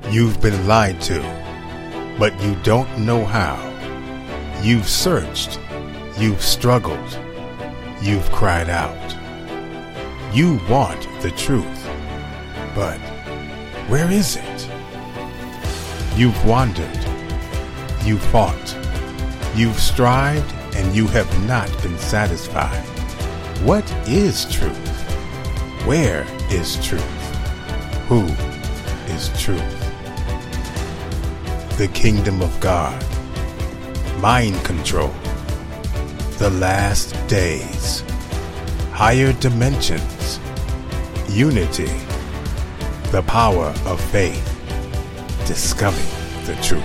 You've been lied to, but you don't know how. You've searched, you've struggled, you've cried out. You want the truth, but where is it? You've wandered, you've fought, you've strived, and you have not been satisfied. What is truth? Where is truth? Who is truth? The kingdom of God, mind control, the last days, higher dimensions, unity, the power of faith, discovering the truth.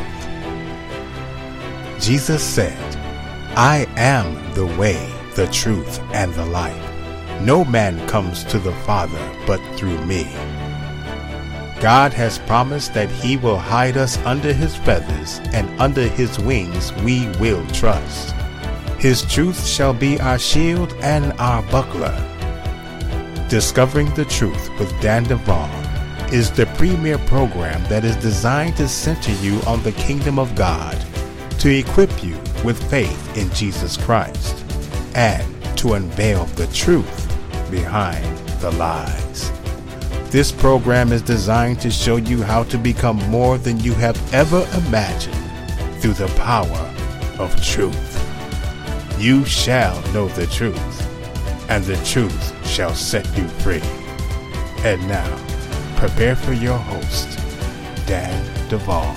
Jesus said, I am the way, the truth, and the life. No man comes to the Father but through me. God has promised that he will hide us under his feathers, and under his wings we will trust. His truth shall be our shield and our buckler. Discovering the Truth with Dan Duvall is the premier program that is designed to center you on the kingdom of God, to equip you with faith in Jesus Christ, and to unveil the truth behind the lies. This program is designed to show you how to become more than you have ever imagined through the power of truth. You shall know the truth, and the truth shall set you free. And now, prepare for your host, Dan Duvall.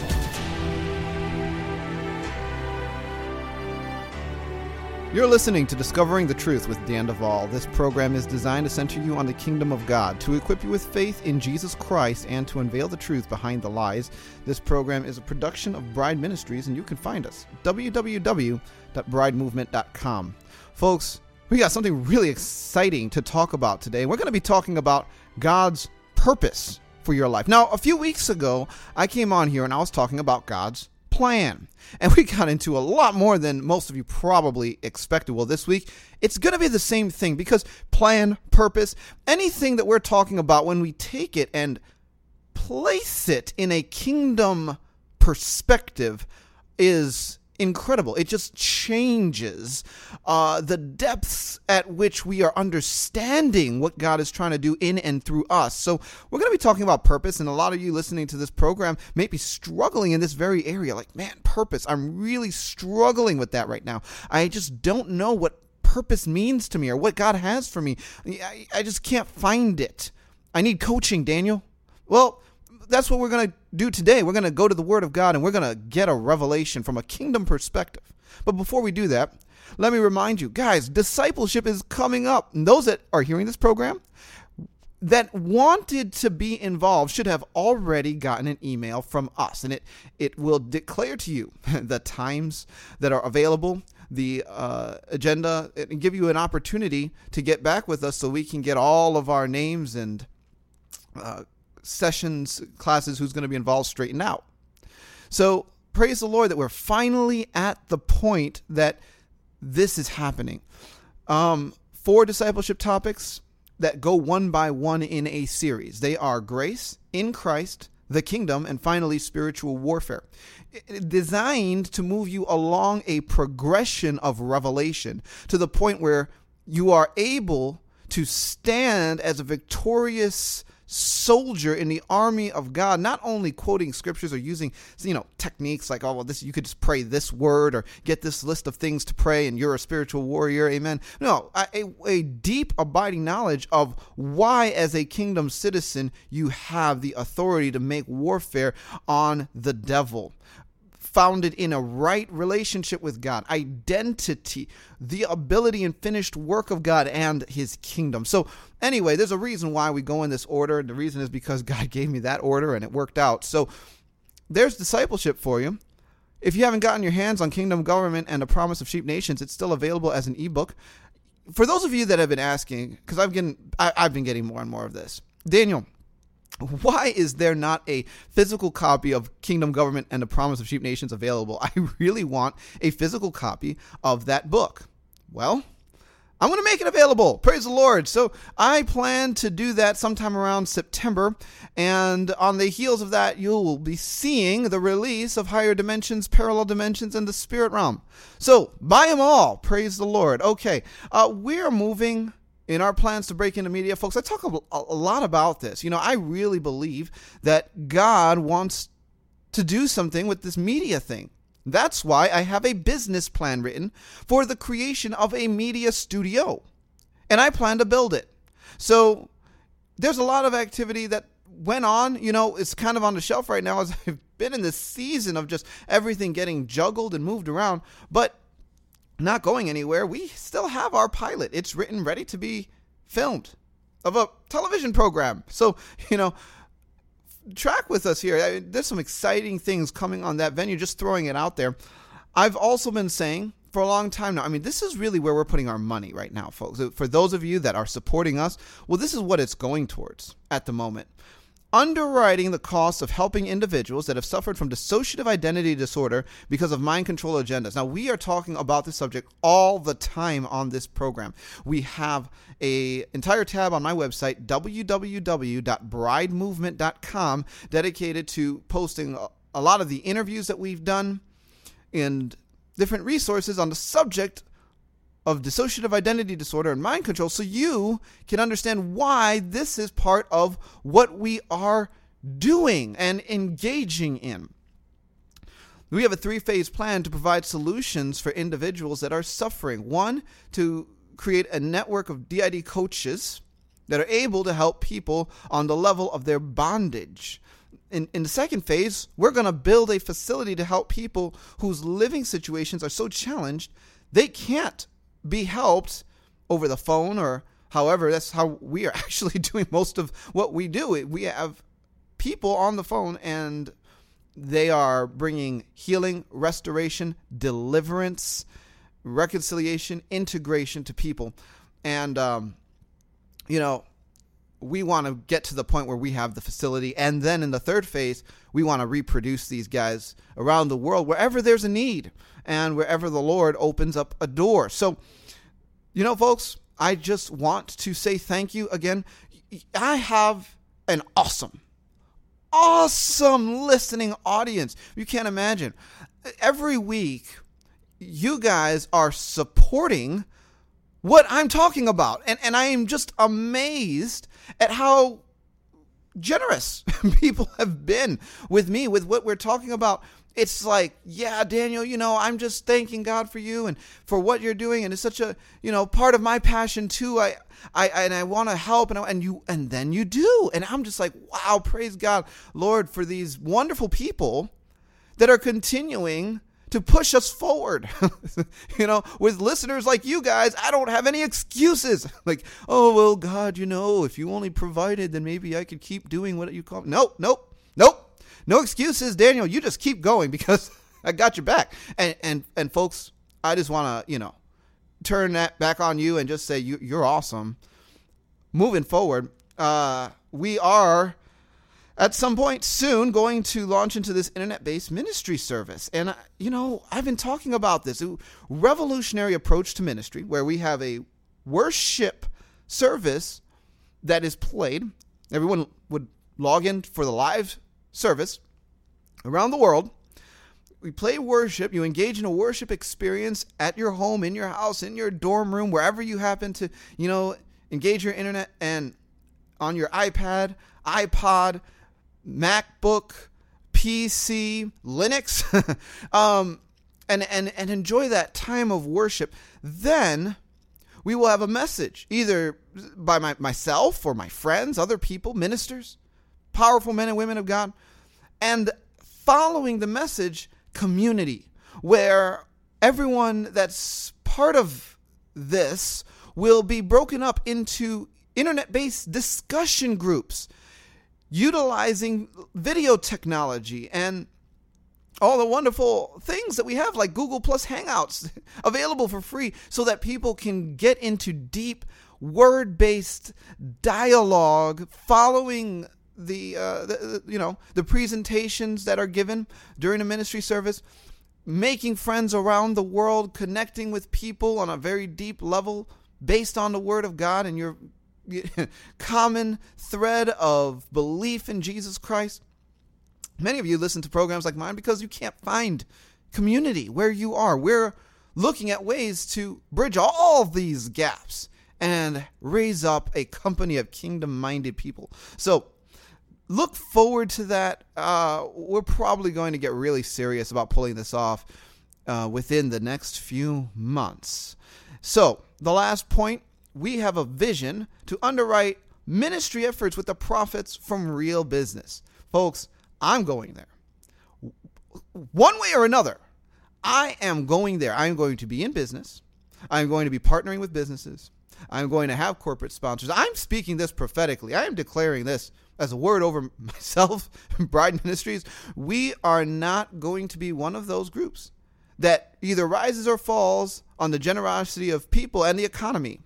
You're listening to Discovering the Truth with Dan Duvall. This program is designed to center you on the kingdom of God, to equip you with faith in Jesus Christ, and to unveil the truth behind the lies. This program is a production of Bride Ministries, and you can find us www.bridemovement.com. Folks, we got something really exciting to talk about today. We're going to be talking about God's purpose for your life. Now, a few weeks ago, I came on here and I was talking about God's plan. And we got into a lot more than most of you probably expected. Well, this week, it's going to be the same thing, because plan, purpose, anything that we're talking about, when we take it and place it in a kingdom perspective, is incredible. It just changes the depths at which we are understanding what God is trying to do in and through us. So we're going to be talking about purpose, and a lot of you listening to this program may be struggling in this very area. Like, man, purpose, I'm really struggling with that right now. I just don't know what purpose means to me or what God has for me. I just can't find it. I need coaching, Daniel. Well, that's what we're going to do today. We're going to go to the Word of God, and we're going to get a revelation from a kingdom perspective. But before we do that, let me remind you, guys, discipleship is coming up. And those that are hearing this program that wanted to be involved should have already gotten an email from us, and it will declare to you the times that are available, the agenda, and give you an opportunity to get back with us so we can get all of our names and sessions, classes, who's going to be involved, straightened out. So praise the Lord that we're finally at the point that this is happening. 4 discipleship topics that go one by one in a series. They are grace, in Christ, the kingdom, and finally spiritual warfare. Designed to move you along a progression of revelation to the point where you are able to stand as a victorious soldier in the army of God, not only quoting scriptures or using, techniques like, you could just pray this word or get this list of things to pray and you're a spiritual warrior. Amen. No, a deep abiding knowledge of why, as a kingdom citizen, you have the authority to make warfare on the devil. Founded in a right relationship with God, identity, the ability and finished work of God and his kingdom. So anyway, there's a reason why we go in this order. The reason is because God gave me that order and it worked out. So there's discipleship for you. If you haven't gotten your hands on Kingdom Government and the Promise of Sheep Nations, it's still available as an ebook. For those of you that have been asking, because I've been getting more and more of this, Daniel, why is there not a physical copy of Kingdom Government and the Promise of Sheep Nations available? I really want a physical copy of that book. Well, I'm going to make it available. Praise the Lord. So I plan to do that sometime around September. And on the heels of that, you will be seeing the release of Higher Dimensions, Parallel Dimensions, and the Spirit Realm. So buy them all. Praise the Lord. Okay. We're moving in our plans to break into media, folks. I talk a lot about this. I really believe that God wants to do something with this media thing. That's why I have a business plan written for the creation of a media studio. And I plan to build it. So there's a lot of activity that went on. It's kind of on the shelf right now as I've been in this season of just everything getting juggled and moved around, but not going anywhere. We still have our pilot. It's written, ready to be filmed, of a television program. So, track with us here. There's some exciting things coming on that venue, just throwing it out there. I've also been saying for a long time now, this is really where we're putting our money right now, folks. For those of you that are supporting us, well, this is what it's going towards at the moment. Underwriting the costs of helping individuals that have suffered from dissociative identity disorder because of mind control agendas. Now, we are talking about this subject all the time on this program. We have an entire tab on my website, www.bridemovement.com, dedicated to posting a lot of the interviews that we've done and different resources on the subject of dissociative identity disorder and mind control, so you can understand why this is part of what we are doing and engaging in. We have a 3-phase plan to provide solutions for individuals that are suffering. 1, to create a network of DID coaches that are able to help people on the level of their bondage. In the second phase, we're going to build a facility to help people whose living situations are so challenged they can't be helped over the phone or however. That's how we are actually doing most of what we do. We have people on the phone and they are bringing healing, restoration, deliverance, reconciliation, integration to people. And, we want to get to the point where we have the facility. And then in the third phase, we want to reproduce these guys around the world, wherever there's a need and wherever the Lord opens up a door. So, folks, I just want to say thank you again. I have an awesome listening audience. You can't imagine. Every week, you guys are supporting what I'm talking about. And I am just amazed at how generous people have been with me, with what we're talking about. It's like, yeah, Daniel, I'm just thanking God for you and for what you're doing. And it's such a, part of my passion too. I want to help and then you do. And I'm just like, wow, praise God, Lord, for these wonderful people that are continuing to push us forward. With listeners like you guys, I don't have any excuses. Like, oh, well, God, if you only provided, then maybe I could keep doing what you call. Nope. No excuses, Daniel. You just keep going because I got your back. And folks, I just want to, turn that back on you and just say you're awesome. Moving forward, we are at some point soon going to launch into this internet-based ministry service. And, I've been talking about this revolutionary approach to ministry where we have a worship service that is played. Everyone would log in for the live service around the world. We play worship. You engage in a worship experience at your home, in your house, in your dorm room, wherever you happen to, engage your internet, and on your iPad, iPod, MacBook, PC, Linux, and enjoy that time of worship. Then we will have a message either by myself or my friends, other people, ministers, powerful men and women of God, and following the message, community, where everyone that's part of this will be broken up into internet-based discussion groups, utilizing video technology and all the wonderful things that we have like Google Plus Hangouts available for free so that people can get into deep word-based dialogue following the presentations that are given during a ministry service, making friends around the world, connecting with people on a very deep level, based on the Word of God and your common thread of belief in Jesus Christ. Many of you listen to programs like mine because you can't find community where you are. We're looking at ways to bridge all of these gaps and raise up a company of kingdom-minded people. So look forward to that. We're probably going to get really serious about pulling this off within the next few months. So the last point, we have a vision to underwrite ministry efforts with the profits from real business. Folks, I'm going there. One way or another, I am going there. I'm going to be in business. I'm going to be partnering with businesses. I'm going to have corporate sponsors. I'm speaking this prophetically. I am declaring this as a word over myself and Bride Ministries. We are not going to be one of those groups that either rises or falls on the generosity of people and the economy.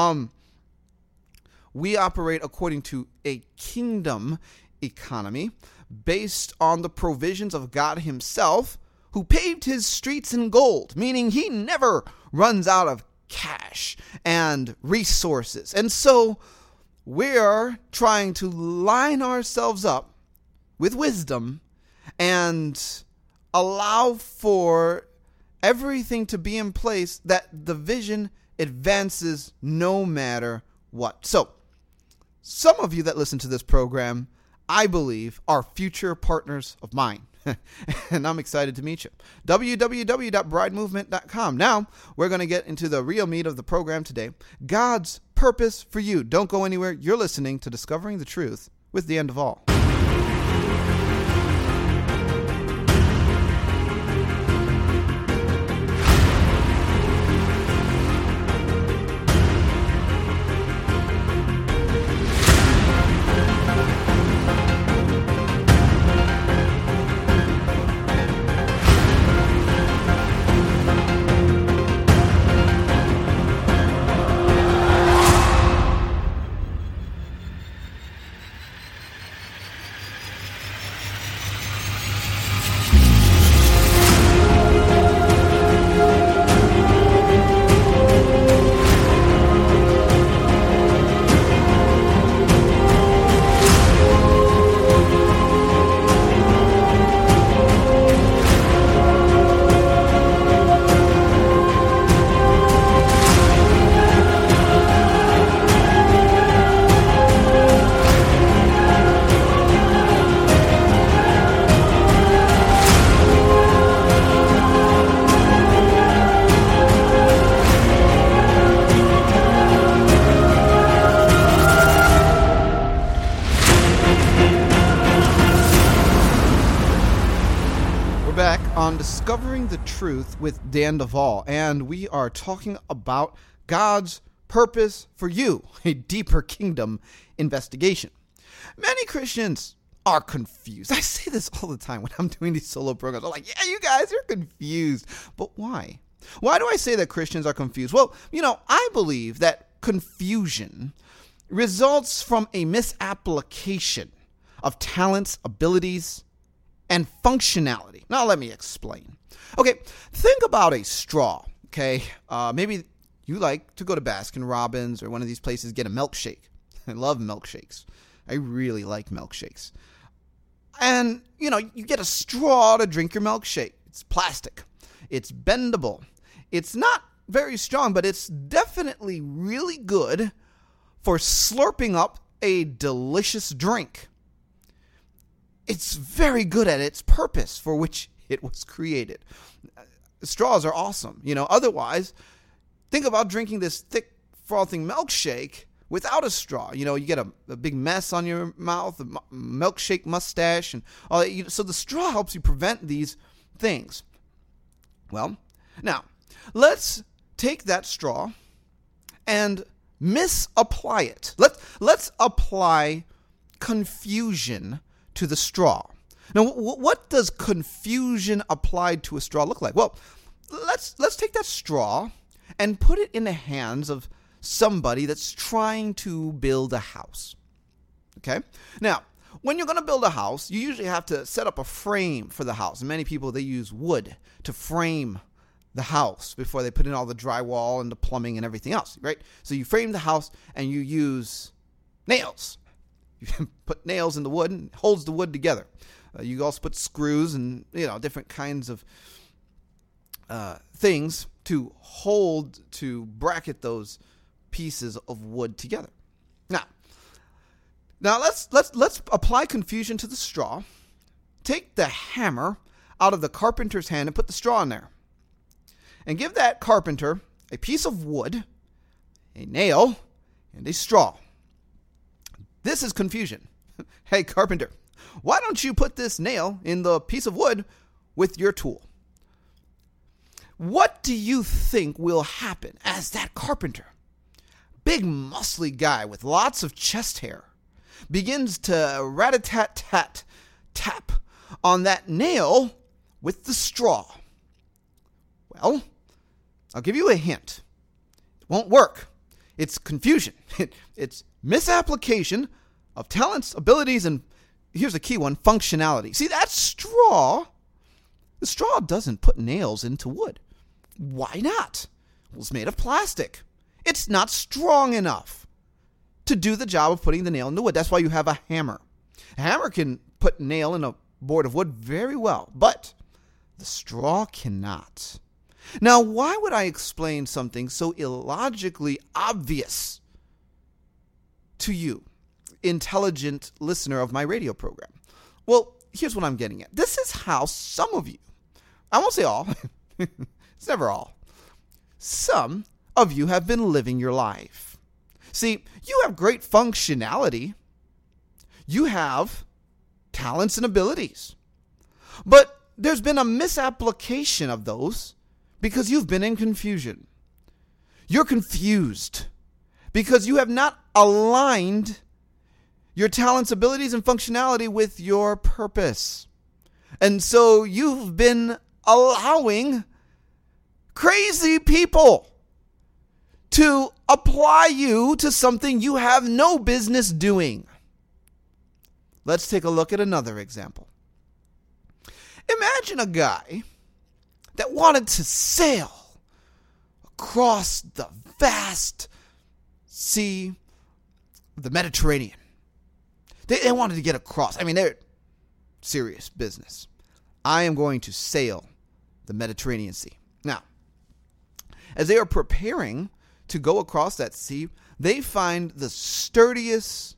We operate according to a kingdom economy based on the provisions of God himself, who paved his streets in gold, meaning he never runs out of cash and resources. And so we're trying to line ourselves up with wisdom and allow for everything to be in place that the vision advances no matter what. So some of you that listen to this program, I believe, are future partners of mine. And I'm excited to meet you. www.bridemovement.com. Now, we're going to get into the real meat of the program today. God's purpose for you. Don't go anywhere. You're listening to Discovering the Truth with The End of All. On Discovering the Truth with Dan Duvall, and we are talking about God's purpose for you, a deeper kingdom investigation. Many Christians are confused. I say this all the time when I'm doing these solo programs. I'm like, yeah, you guys are confused. But why? Why do I say that Christians are confused? Well, I believe that confusion results from a misapplication of talents, abilities, and functionality. Now, let me explain. Okay, think about a straw, okay? Maybe you like to go to Baskin Robbins or one of these places, get a milkshake. I love milkshakes. I really like milkshakes. And, you get a straw to drink your milkshake. It's plastic. It's bendable. It's not very strong, but it's definitely really good for slurping up a delicious drink. It's very good at its purpose for which it was created. Straws are awesome. Otherwise, think about drinking this thick, frothing milkshake without a straw. You get a big mess on your mouth, a milkshake mustache, and all that. So the straw helps you prevent these things. Well, now, let's take that straw and misapply it. Let's apply confusion to the straw. Now, what does confusion applied to a straw look like? Well, let's take that straw and put it in the hands of somebody that's trying to build a house. Okay? Now, when you're going to build a house, you usually have to set up a frame for the house. And many people, they use wood to frame the house before they put in all the drywall and the plumbing and everything else, right? So you frame the house and you use nails. You put nails in the wood and it holds the wood together. You also put screws and, different kinds of things to bracket those pieces of wood together. Now let's apply confusion to the straw. Take the hammer out of the carpenter's hand and put the straw in there. And give that carpenter a piece of wood, a nail, and a straw. This is confusion. Hey, carpenter, why don't you put this nail in the piece of wood with your tool? What do you think will happen as that carpenter, big muscly guy with lots of chest hair, begins to rat-a-tat-tat tap on that nail with the straw? Well, I'll give you a hint. It won't work. It's confusion. It's misapplication of talents, abilities, and here's a key one, functionality. See, that straw, the straw doesn't put nails into wood. Why not? Well, it's made of plastic. It's not strong enough to do the job of putting the nail in the wood. That's why you have a hammer. A hammer can put nail in a board of wood very well, but the straw cannot. Now, why would I explain something so illogically obvious to you, intelligent listener of my radio program? Well, here's what I'm getting at. This is how some of you, I won't say all, it's never all, some of you have been living your life. See, you have great functionality. You have talents and abilities. But there's been a misapplication of those because you've been in confusion. You're confused because you have not aligned your talents, abilities, and functionality with your purpose. And so you've been allowing crazy people to apply you to something you have no business doing. Let's take a look at another example. Imagine a guy that wanted to sail across the vast sea, the Mediterranean. They wanted to get across. I mean, they're serious business. I am going to sail the Mediterranean Sea. Now, as they are preparing to go across that sea, they find the sturdiest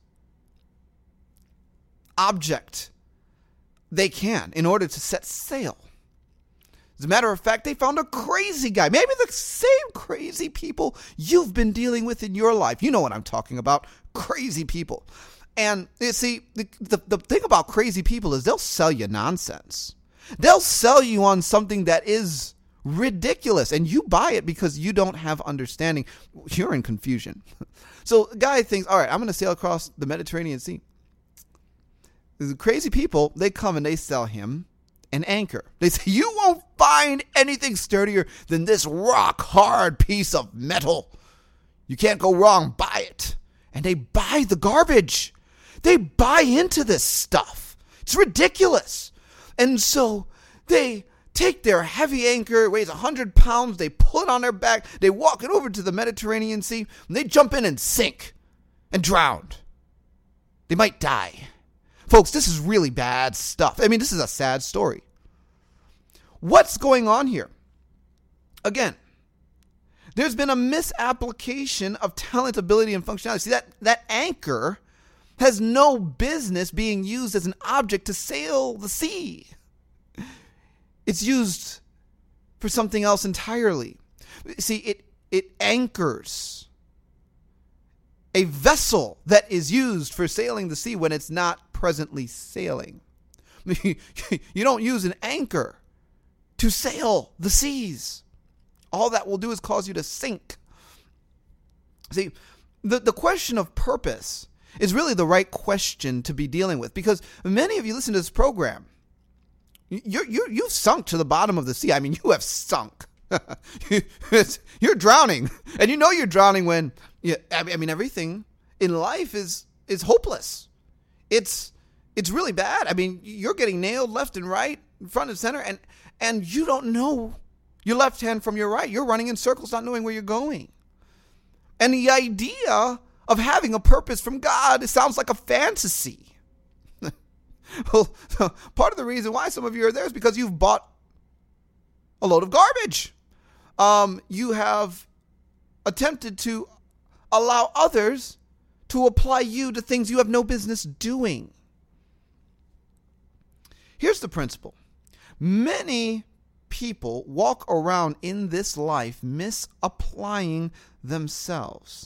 object they can in order to set sail. As a matter of fact, they found a crazy guy. Maybe the same crazy people you've been dealing with in your life. You know what I'm talking about. Crazy people. And you see, the thing about crazy people is they'll sell you nonsense. They'll sell you on something that is ridiculous, and you buy it because you don't have understanding. You're in confusion. So the guy thinks, all right, I'm going to sail across the Mediterranean Sea. The crazy people, they come and they sell him an anchor. They say, you won't find anything sturdier than this rock hard piece of metal. You can't go wrong. Buy it. And they buy the garbage. They buy into this stuff. It's ridiculous. And so they take their heavy anchor, it weighs 100 pounds, they pull it on their back, they walk it over to the Mediterranean Sea, and they jump in and sink and drown. They might die. Folks, this is really bad stuff. I mean, this is a sad story. What's going on here? Again, there's been a misapplication of talent, ability, and functionality. See, that anchor has no business being used as an object to sail the sea. It's used for something else entirely. See, it anchors a vessel that is used for sailing the sea when it's not presently sailing. You don't use an anchor to sail the seas. All that will do is cause you to sink. See, the question of purpose is really the right question to be dealing with, because many of you listen to this program. You've sunk to the bottom of the sea. I mean, you have sunk. You're drowning, and you know you're drowning when everything in life is hopeless. It's really bad. I mean, you're getting nailed left and right, front and center, and you don't know your left hand from your right. You're running in circles, not knowing where you're going. And the idea of having a purpose from God, it sounds like a fantasy. Well, part of the reason why some of you are there is because you've bought a load of garbage. You have attempted to allow others to apply you to things you have no business doing. Here's the principle. Many people walk around in this life misapplying themselves.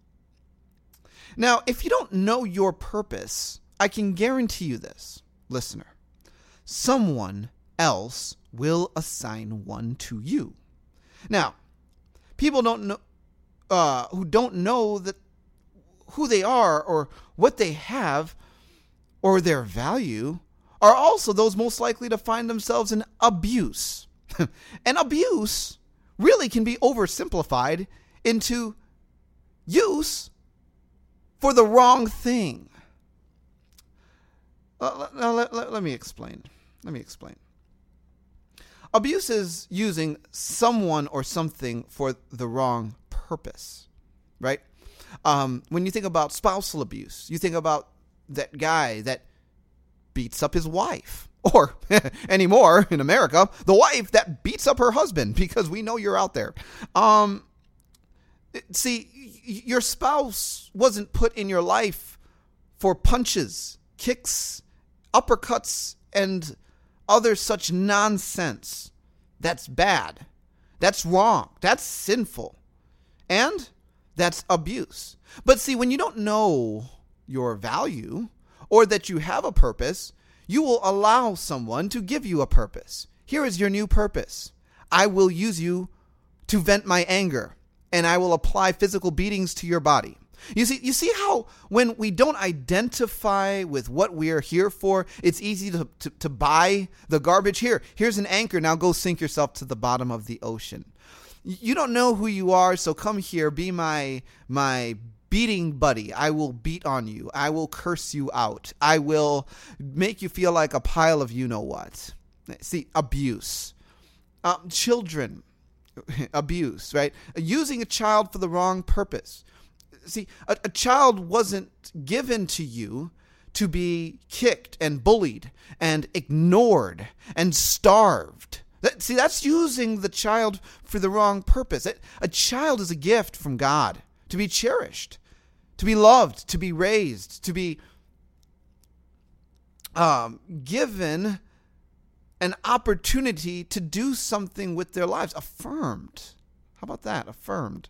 Now, if you don't know your purpose, I can guarantee you this, listener. Someone else will assign one to you. Now, people don't know, who don't know that who they are or what they have or their value are also those most likely to find themselves in abuse. And abuse really can be oversimplified into use for the wrong thing. Let me explain. Abuse is using someone or something for the wrong purpose, right? When you think about spousal abuse, you think about that guy that beats up his wife. Or, anymore in America, the wife that beats up her husband, because we know you're out there. See, your spouse wasn't put in your life for punches, kicks, uppercuts, and other such nonsense. That's bad. That's wrong. That's sinful. And that's abuse. But see, when you don't know your value or that you have a purpose, you will allow someone to give you a purpose. Here is your new purpose. I will use you to vent my anger, and I will apply physical beatings to your body. You see how when we don't identify with what we are here for, it's easy to buy the garbage. Here's an anchor. Now go sink yourself to the bottom of the ocean. You don't know who you are, so come here, be my beating buddy. I will beat on you. I will curse you out. I will make you feel like a pile of you-know-what. See, abuse. Children, abuse, right? Using a child for the wrong purpose. See, a child wasn't given to you to be kicked and bullied and ignored and starved. See, that's using the child for the wrong purpose. A child is a gift from God to be cherished, to be loved, to be raised, to be given an opportunity to do something with their lives. Affirmed. How about that? Affirmed.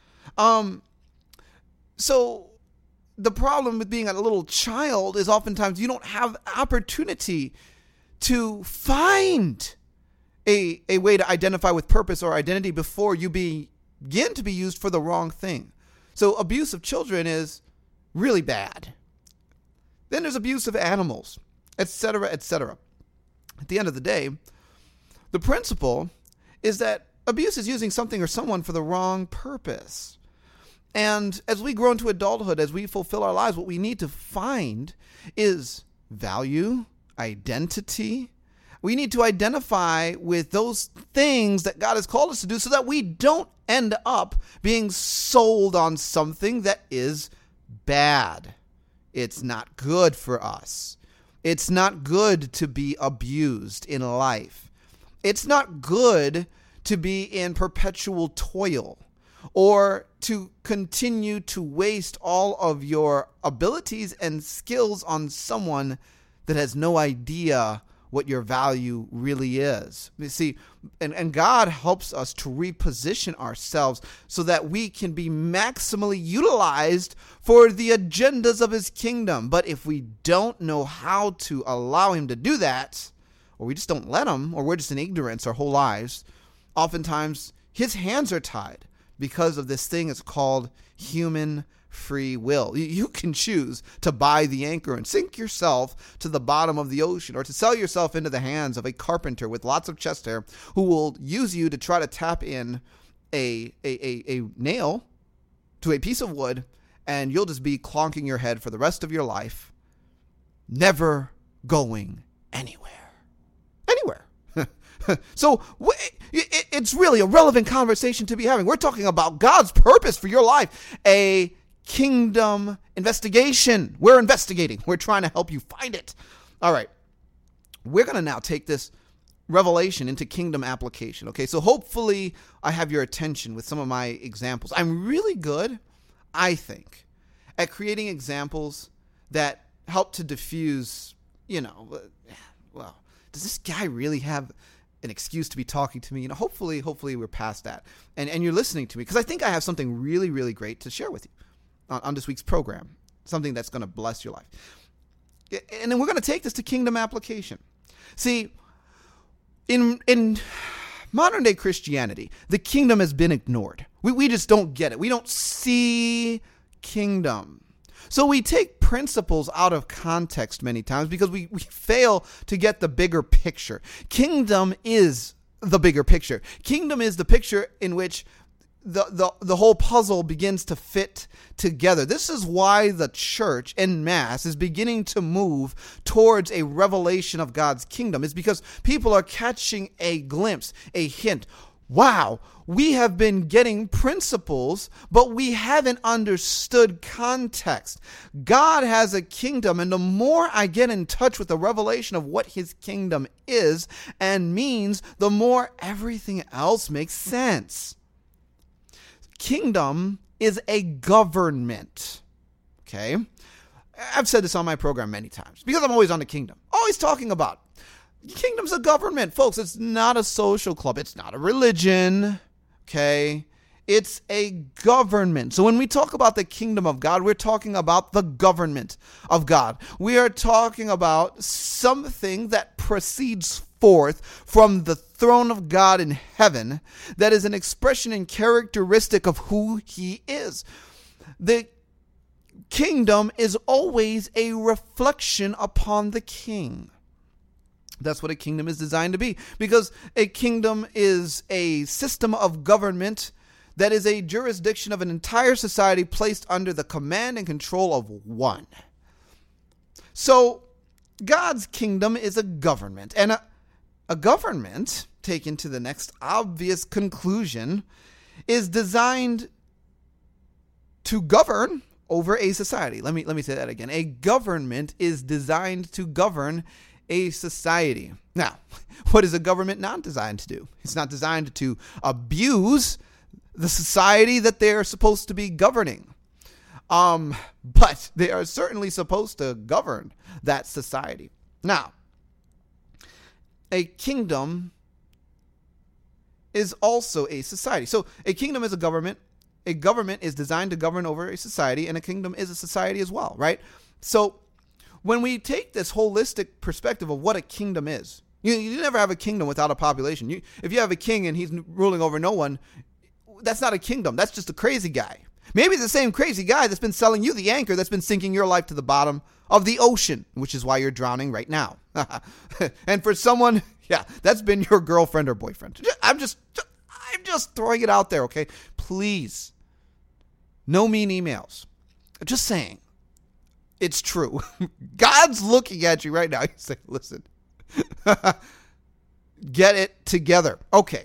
So the problem with being a little child is oftentimes you don't have opportunity to find a way to identify with purpose or identity before you begin to be used for the wrong thing. So abuse of children is really bad. Then there's abuse of animals, etc., etc. At the end of the day, the principle is that abuse is using something or someone for the wrong purpose. And as we grow into adulthood, as we fulfill our lives, what we need to find is value, identity. We need to identify with those things that God has called us to do so that we don't end up being sold on something that is bad. It's not good for us. It's not good to be abused in life. It's not good to be in perpetual toil or to continue to waste all of your abilities and skills on someone that has no idea what your value really is. You see, and God helps us to reposition ourselves so that we can be maximally utilized for the agendas of his kingdom. But if we don't know how to allow him to do that, or we just don't let him, or we're just in ignorance our whole lives, oftentimes his hands are tied because of this thing that's called human free will. You can choose to buy the anchor and sink yourself to the bottom of the ocean, or to sell yourself into the hands of a carpenter with lots of chest hair who will use you to try to tap in a nail to a piece of wood, and you'll just be clonking your head for the rest of your life, never going anywhere. So it it's really a relevant conversation to be having. We're talking about God's purpose for your life, a kingdom investigation. We're investigating. We're trying to help you find it. All right. We're going to now take this revelation into kingdom application. Okay, so hopefully I have your attention with some of my examples. I'm really good, I think, at creating examples that help to diffuse, well, does this guy really have an excuse to be talking to me? Hopefully we're past that. And you're listening to me because I think I have something really, really great to share with you on this week's program, something that's going to bless your life. And then we're going to take this to kingdom application. See, in modern day Christianity, the kingdom has been ignored. We just don't get it. We don't see kingdom. So we take principles out of context many times because we fail to get the bigger picture. Kingdom is the bigger picture. Kingdom is the picture in which the whole puzzle begins to fit together. This is why the church en masse is beginning to move towards a revelation of God's kingdom. It's because people are catching a glimpse, a hint. Wow, we have been getting principles, but we haven't understood context. God has a kingdom, and the more I get in touch with the revelation of what his kingdom is and means, the more everything else makes sense. Kingdom is a government, okay? I've said this on my program many times because I'm always on the kingdom, always talking about kingdom's a government, folks. It's not a social club. It's not a religion, okay? It's a government. So when we talk about the kingdom of God, we're talking about the government of God. We are talking about something that proceeds forth from the throne of God in heaven that is an expression and characteristic of who he is. The kingdom is always a reflection upon the king. That's what a kingdom is designed to be, because a kingdom is a system of government that is a jurisdiction of an entire society placed under the command and control of one. So God's kingdom is a government, and a government, taken to the next obvious conclusion, is designed to govern over a society. Let me say that again. A government is designed to govern a society. Now, what is a government not designed to do? It's not designed to abuse the society that they're supposed to be governing. But they are certainly supposed to govern that society. Now, a kingdom is also a society. So a kingdom is a government. A government is designed to govern over a society, and a kingdom is a society as well, right? So when we take this holistic perspective of what a kingdom is, you never have a kingdom without a population. If you have a king and he's ruling over no one, that's not a kingdom. That's just a crazy guy. Maybe the same crazy guy that's been selling you the anchor that's been sinking your life to the bottom of the ocean, which is why you're drowning right now. And for someone, yeah, that's been your girlfriend or boyfriend. I'm just throwing it out there, okay? Please, no mean emails. I'm just saying, it's true. God's looking at you right now. He's saying, listen, get it together. Okay.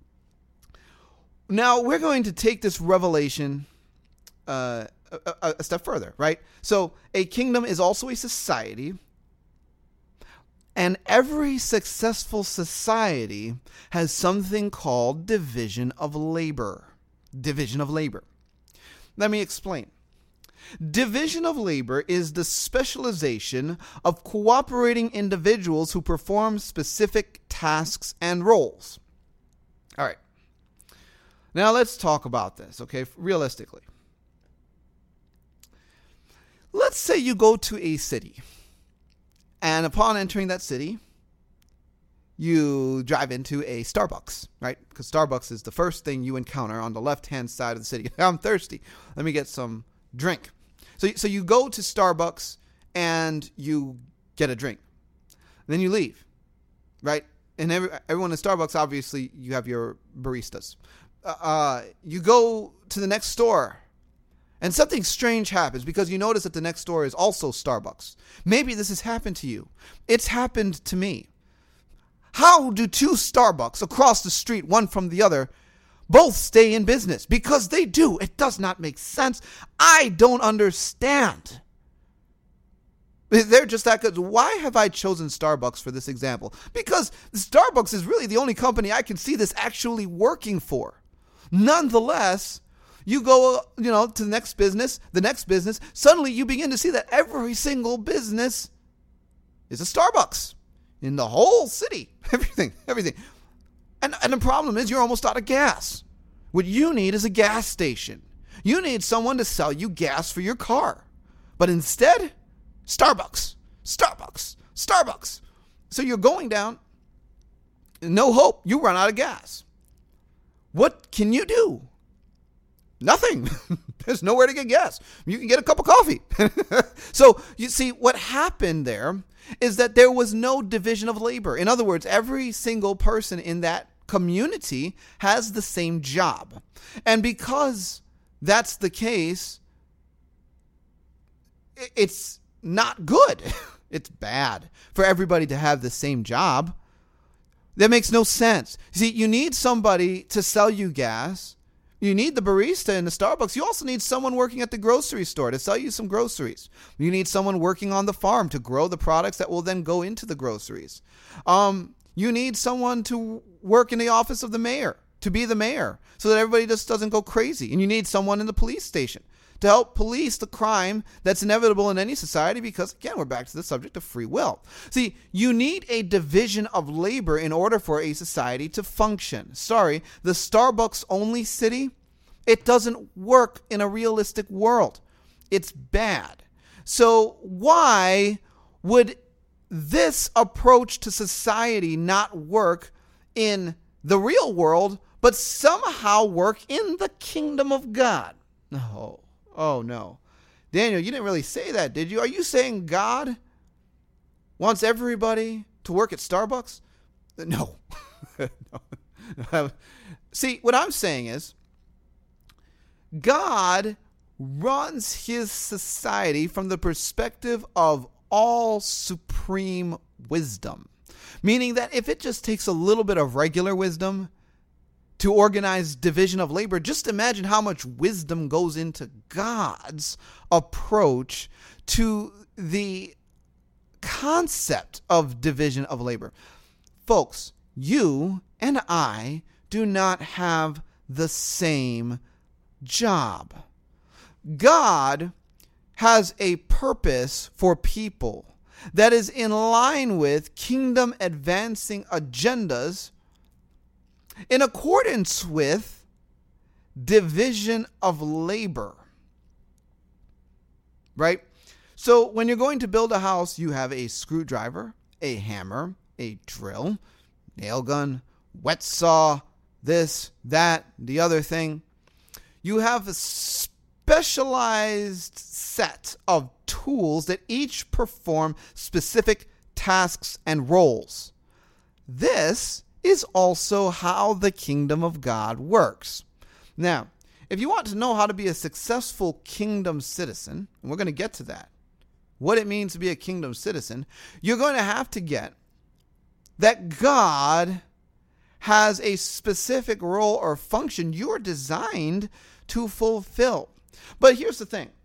Now we're going to take this revelation a step further, right? So a kingdom is also a society, and every successful society has something called division of labor. Division of labor. Let me explain. Division of labor is the specialization of cooperating individuals who perform specific tasks and roles. All right. Now let's talk about this, okay, realistically. Let's say you go to a city, and upon entering that city, you drive into a Starbucks, right? Because Starbucks is the first thing you encounter on the left-hand side of the city. I'm thirsty. Let me get some drink. So you go to Starbucks, and you get a drink. Then you leave, right? And everyone in Starbucks, obviously, you have your baristas. You go to the next store, and something strange happens because you notice that the next store is also Starbucks. Maybe this has happened to you. It's happened to me. How do two Starbucks across the street, one from the other, both stay in business? Because they do. It does not make sense. I don't understand. They're just that good. Why have I chosen Starbucks for this example? Because Starbucks is really the only company I can see this actually working for. Nonetheless, you go, to the next business, suddenly you begin to see that every single business is a Starbucks in the whole city. Everything. And the problem is you're almost out of gas. What you need is a gas station. You need someone to sell you gas for your car. But instead, Starbucks. So you're going down, no hope, you run out of gas. What can you do? Nothing. There's nowhere to get gas. You can get a cup of coffee. So you see, what happened there is that there was no division of labor. In other words, every single person in that community has the same job. And because that's the case, it's not good. It's bad for everybody to have the same job. That makes no sense. See, you need somebody to sell you gas. You need the barista in the Starbucks. You also need someone working at the grocery store to sell you some groceries. You need someone working on the farm to grow the products that will then go into the groceries. You need someone to work in the office of the mayor, to be the mayor, so that everybody just doesn't go crazy. And you need someone in the police station to help police the crime that's inevitable in any society because, again, we're back to the subject of free will. See, you need a division of labor in order for a society to function. Sorry, the Starbucks-only city, it doesn't work in a realistic world. It's bad. So why would this approach to society not work in the real world, but somehow work in the kingdom of God? No. Oh, no. Daniel, you didn't really say that, did you? Are you saying God wants everybody to work at Starbucks? No. No. See, what I'm saying is God runs his society from the perspective of all supreme wisdom, meaning that if it just takes a little bit of regular wisdom to organize division of labor, just imagine how much wisdom goes into God's approach to the concept of division of labor. Folks, you and I do not have the same job. God has a purpose for people that is in line with kingdom advancing agendas in accordance with division of labor, right? So when you're going to build a house, you have a screwdriver, a hammer, a drill, nail gun, wet saw, this, that, the other thing. You have a specialized set of tools that each perform specific tasks and roles. This is also how the kingdom of God works. Now, if you want to know how to be a successful kingdom citizen, and we're going to get to that, what it means to be a kingdom citizen, you're going to have to get that God has a specific role or function you're designed to fulfill. But here's the thing.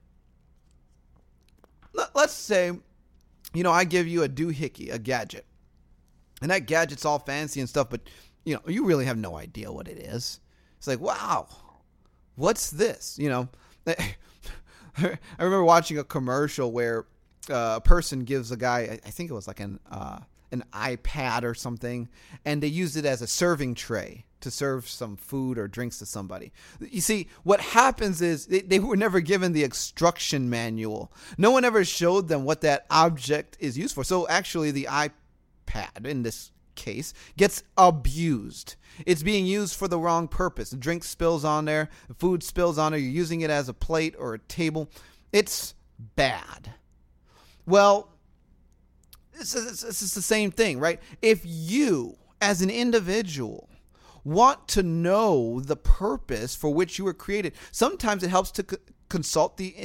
Let's say, I give you a doohickey, a gadget. And that gadget's all fancy and stuff, but, you really have no idea what it is. It's like, wow, what's this? I remember watching a commercial where a person gives a guy, I think it was like an iPad or something, and they used it as a serving tray to serve some food or drinks to somebody. You see, what happens is they were never given the instruction manual. No one ever showed them what that object is used for. So actually the iPad, in this case, gets abused. It's being used for the wrong purpose. The drink spills on there, the food spills on there, you're using it as a plate or a table. It's bad. Well, it's the same thing, right? If you, as an individual, want to know the purpose for which you were created, sometimes it helps to consult the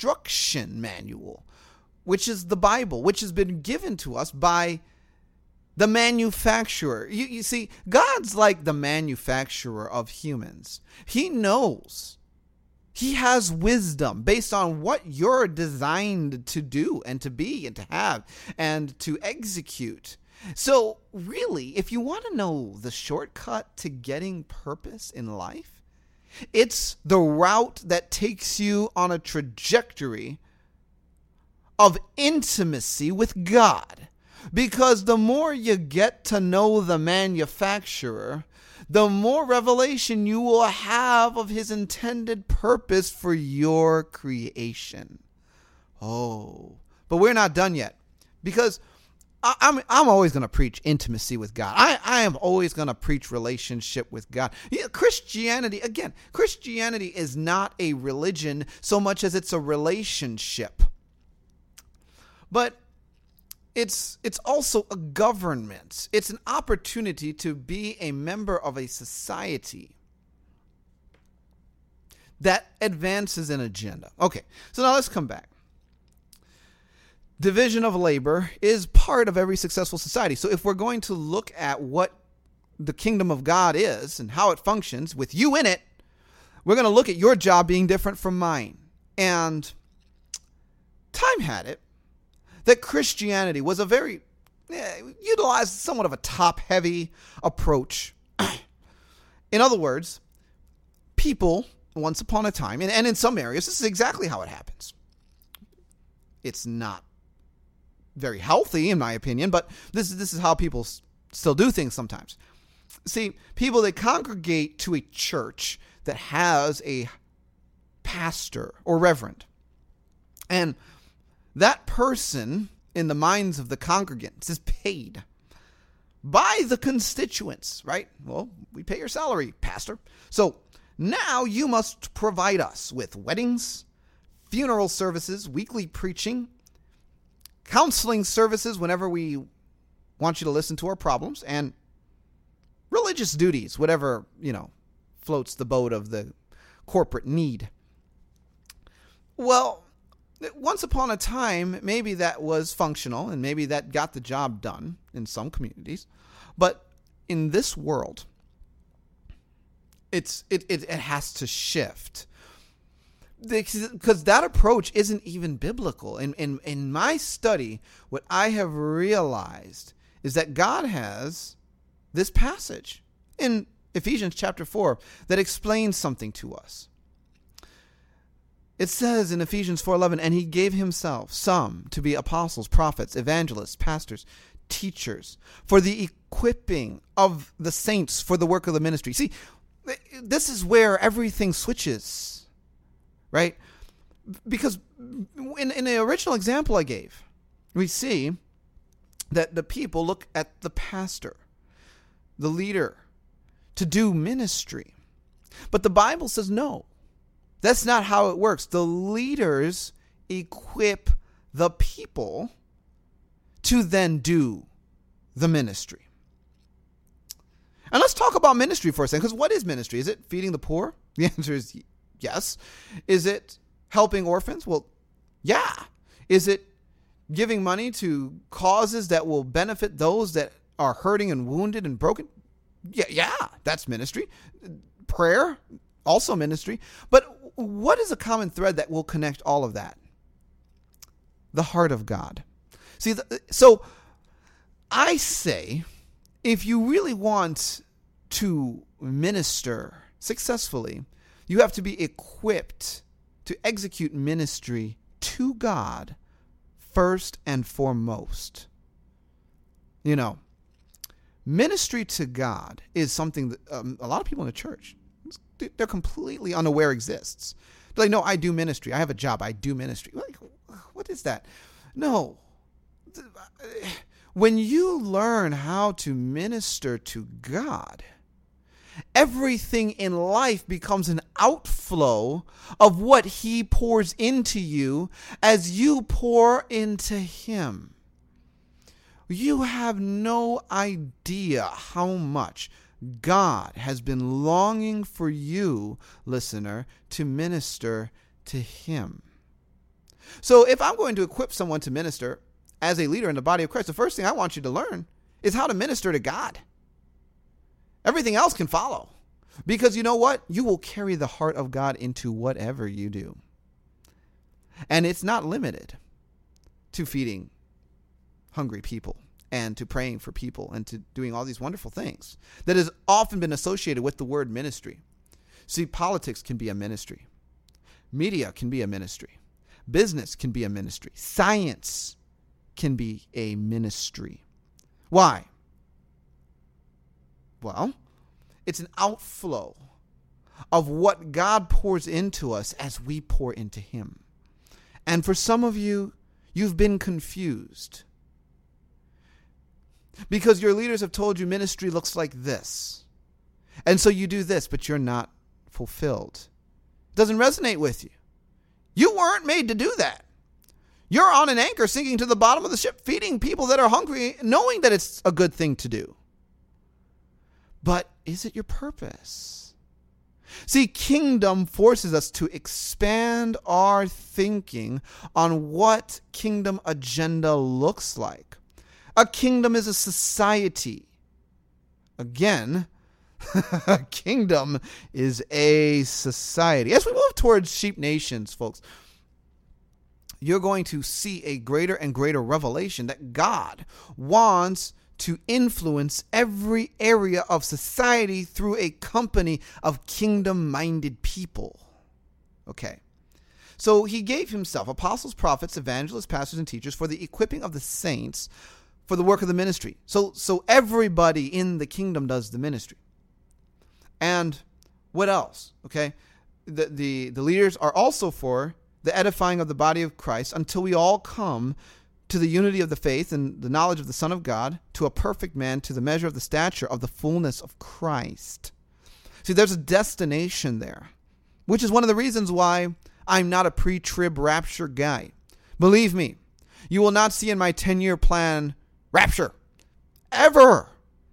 instruction manual, which is the Bible, which has been given to us by the manufacturer. You see, God's like the manufacturer of humans. He knows. He has wisdom based on what you're designed to do and to be and to have and to execute. So really, if you want to know the shortcut to getting purpose in life, it's the route that takes you on a trajectory of intimacy with God. Because the more you get to know the manufacturer, the more revelation you will have of his intended purpose for your creation. Oh, but we're not done yet, because I'm always going to preach intimacy with God. I am always going to preach relationship with God. Christianity is not a religion so much as it's a relationship. But it's also a government. It's an opportunity to be a member of a society that advances an agenda. Okay, so now let's come back. Division of labor is part of every successful society. So if we're going to look at what the kingdom of God is and how it functions with you in it, we're going to look at your job being different from mine. And time had it that Christianity was a very, utilized somewhat of a top-heavy approach. In other words, people, once upon a time, and in some areas, this is exactly how it happens. It's not very healthy, in my opinion, but this is how people still do things sometimes. See, people that congregate to a church that has a pastor or reverend, and that person, in the minds of the congregants, is paid by the constituents, right? Well, we pay your salary, pastor. So now you must provide us with weddings, funeral services, weekly preaching, counseling services whenever we want you to listen to our problems, and religious duties, whatever, floats the boat of the corporate need. Well, once upon a time, maybe that was functional and maybe that got the job done in some communities. But in this world, it has to shift. Because that approach isn't even biblical. In my study, what I have realized is that God has this passage in Ephesians chapter 4 that explains something to us. It says in Ephesians 4:11, and he gave himself some to be apostles, prophets, evangelists, pastors, teachers, for the equipping of the saints for the work of the ministry. See, this is where everything switches, right? Because in the original example I gave, we see that the people look at the pastor, the leader, to do ministry. But the Bible says no. That's not how it works. The leaders equip the people to then do the ministry. And let's talk about ministry for a second, because what is ministry? Is it feeding the poor? The answer is yes. Is it helping orphans? Well, yeah. Is it giving money to causes that will benefit those that are hurting and wounded and broken? Yeah, that's ministry. Prayer, also ministry. But what is a common thread that will connect all of that? The heart of God. See, so I say, if you really want to minister successfully, you have to be equipped to execute ministry to God first and foremost. Ministry to God is something that a lot of people in the church, they're completely unaware exists. They're like, no, I do ministry. I have a job. I do ministry. Like, what is that? No. When you learn how to minister to God, everything in life becomes an outflow of what he pours into you as you pour into him. You have no idea how much God has been longing for you, listener, to minister to him. So if I'm going to equip someone to minister as a leader in the body of Christ, the first thing I want you to learn is how to minister to God. Everything else can follow. Because you know what? You will carry the heart of God into whatever you do. And it's not limited to feeding hungry people and to praying for people and to doing all these wonderful things that has often been associated with the word ministry. See, politics can be a ministry. Media can be a ministry. Business can be a ministry. Science can be a ministry. Why? Well, it's an outflow of what God pours into us as we pour into Him. And for some of you, you've been confused because your leaders have told you ministry looks like this. And so you do this, but you're not fulfilled. It doesn't resonate with you. You weren't made to do that. You're on an anchor sinking to the bottom of the ship, feeding people that are hungry, knowing that it's a good thing to do. But is it your purpose? See, kingdom forces us to expand our thinking on what kingdom agenda looks like. A kingdom is a society. Again, a kingdom is a society. As we move towards sheep nations, folks, you're going to see a greater and greater revelation that God wants to influence every area of society through a company of kingdom-minded people. Okay. So he gave himself apostles, prophets, evangelists, pastors, and teachers for the equipping of the saints for the work of the ministry. So everybody in the kingdom does the ministry. And what else? Okay. The leaders are also for the edifying of the body of Christ until we all come to the unity of the faith and the knowledge of the Son of God, to a perfect man, to the measure of the stature of the fullness of Christ. See, there's a destination there, which is one of the reasons why I'm not a pre-trib rapture guy. Believe me, you will not see in my 10-year plan rapture. Ever.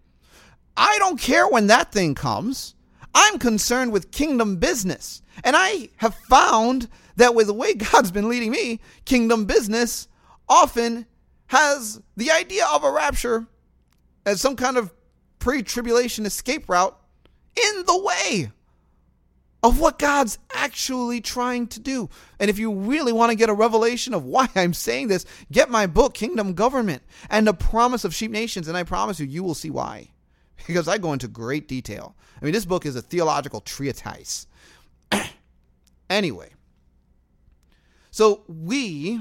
I don't care when that thing comes. I'm concerned with kingdom business. And I have found that with the way God's been leading me, kingdom business often has the idea of a rapture as some kind of pre-tribulation escape route in the way of what God's actually trying to do. And if you really want to get a revelation of why I'm saying this, get my book, Kingdom Government and the Promise of Sheep Nations, and I promise you will see why. Because I go into great detail. I mean, this book is a theological treatise. Anyway, so we,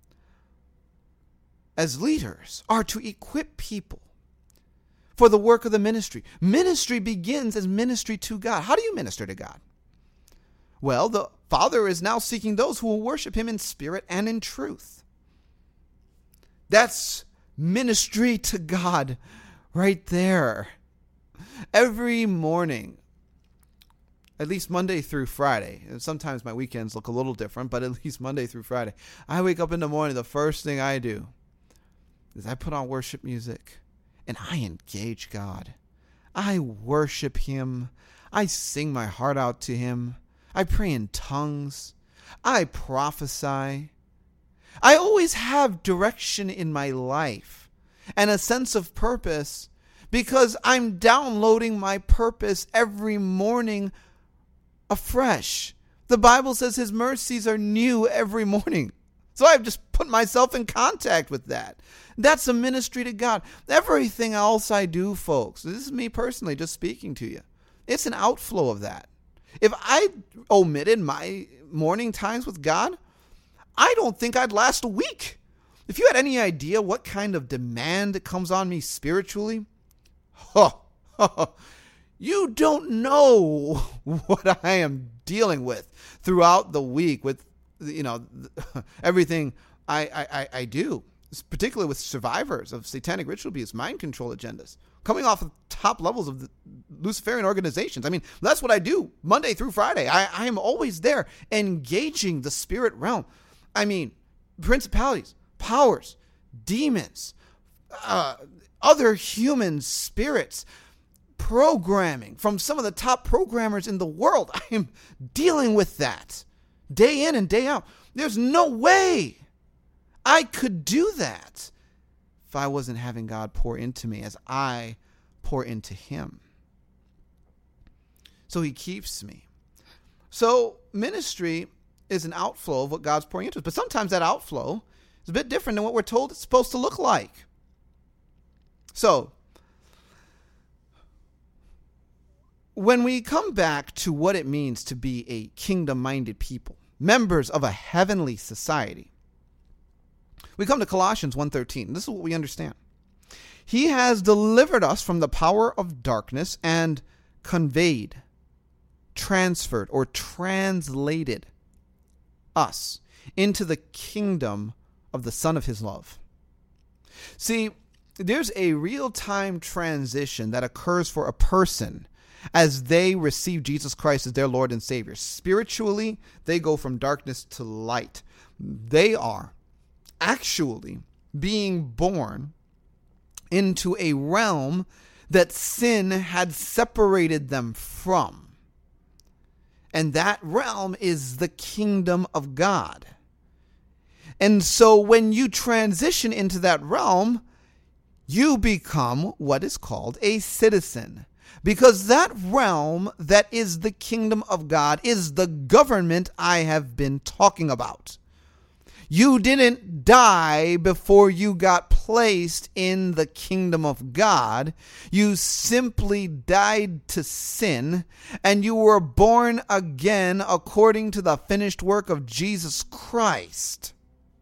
as leaders, are to equip people for the work of the ministry. Ministry begins as ministry to God. How do you minister to God? Well, the Father is now seeking those who will worship Him in spirit and in truth. That's ministry to God right there. Every morning, at least Monday through Friday, and sometimes my weekends look a little different, but at least Monday through Friday, I wake up in the morning, the first thing I do is I put on worship music and I engage God. I worship Him. I sing my heart out to Him. I pray in tongues. I prophesy. I always have direction in my life and a sense of purpose because I'm downloading my purpose every morning afresh. The Bible says His mercies are new every morning. So I've just put myself in contact with that. That's a ministry to God. Everything else I do, folks, this is me personally just speaking to you. It's an outflow of that. If I omitted my morning times with God, I don't think I'd last a week. If you had any idea what kind of demand comes on me spiritually, you don't know what I am dealing with throughout the week with, everything I do, particularly with survivors of satanic ritual abuse, mind control agendas, coming off of top levels of the Luciferian organizations. I mean, that's what I do Monday through Friday. I am always there engaging the spirit realm. I mean, principalities, powers, demons, other human spirits, programming from some of the top programmers in the world. I am dealing with that day in and day out. There's no way I could do that if I wasn't having God pour into me as I pour into him. So he keeps me. So ministry is an outflow of what God's pouring into us. But sometimes that outflow is a bit different than what we're told it's supposed to look like. So when we come back to what it means to be a kingdom-minded people, members of a heavenly society, we come to Colossians 1:13. This is what we understand. He has delivered us from the power of darkness and conveyed, transferred, or translated us into the kingdom of the Son of his love. See, there's a real-time transition that occurs for a person as they receive Jesus Christ as their Lord and Savior. Spiritually, they go from darkness to light. They are actually being born into a realm that sin had separated them from. And that realm is the kingdom of God. And so when you transition into that realm, you become what is called a citizen. Because that realm that is the kingdom of God is the government I have been talking about. You didn't die before you got placed in the kingdom of God. You simply died to sin, and you were born again according to the finished work of Jesus Christ.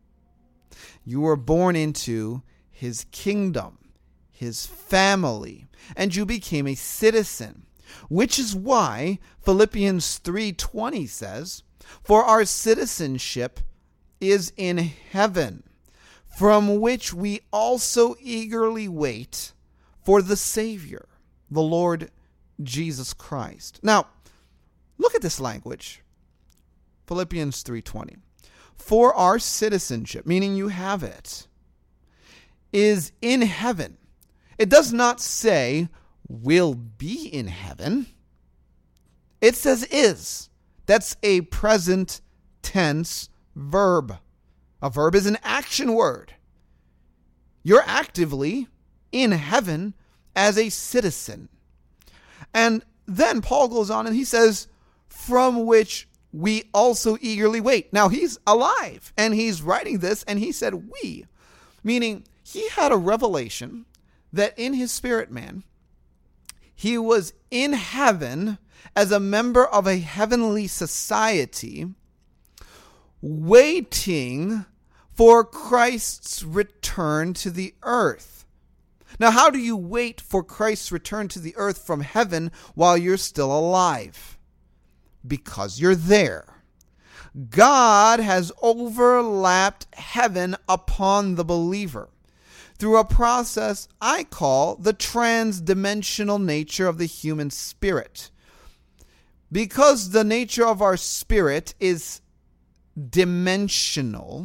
You were born into his kingdom, his family, and you became a citizen, which is why Philippians 3:20 says, "For our citizenship is in heaven, from which we also eagerly wait for the Savior, the Lord Jesus Christ." Now, look at this language. Philippians 3:20. For our citizenship, meaning you have it, is in heaven. It does not say will be in heaven. It says is. That's a present tense verb. A verb is an action word. You're actively in heaven as a citizen. And then Paul goes on and he says, from which we also eagerly wait. Now he's alive and he's writing this and he said we, meaning he had a revelation that in his spirit man, he was in heaven as a member of a heavenly society, waiting for Christ's return to the earth. Now, how do you wait for Christ's return to the earth from heaven while you're still alive? Because you're there. God has overlapped heaven upon the believer through a process I call the trans-dimensional nature of the human spirit. Because the nature of our spirit is dimensional,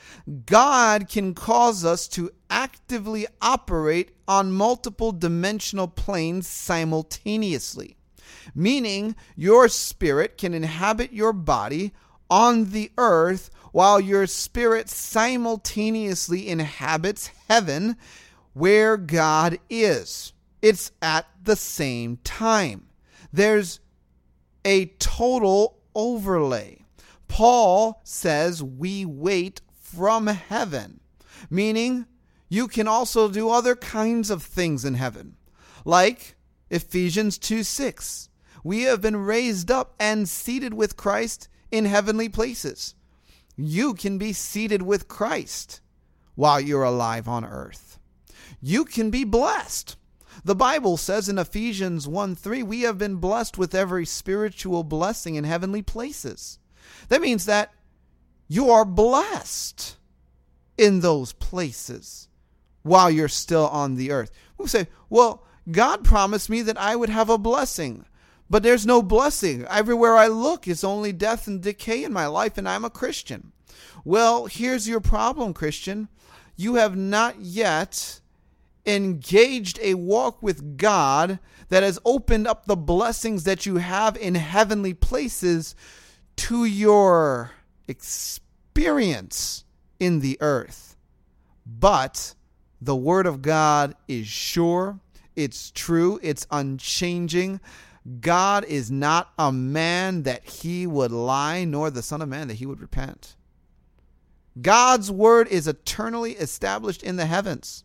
God can cause us to actively operate on multiple dimensional planes simultaneously, meaning your spirit can inhabit your body on the earth while your spirit simultaneously inhabits heaven where God is. It's at the same time. There's a total overlay. Paul says we wait from heaven, meaning you can also do other kinds of things in heaven, like Ephesians 2:6. We have been raised up and seated with Christ in heavenly places. You can be seated with Christ while you're alive on earth. You can be blessed. The Bible says in Ephesians 1:3, we have been blessed with every spiritual blessing in heavenly places. That means that you are blessed in those places while you're still on the earth. We say, well, God promised me that I would have a blessing, but there's no blessing. Everywhere I look is only death and decay in my life, and I'm a Christian. Well, here's your problem, Christian. You have not yet engaged a walk with God that has opened up the blessings that you have in heavenly places to your experience in the earth. But The word of God is sure. It's true. It's unchanging. God is not a man that he would lie, nor the son of man that he would repent. God's word is eternally established in the heavens.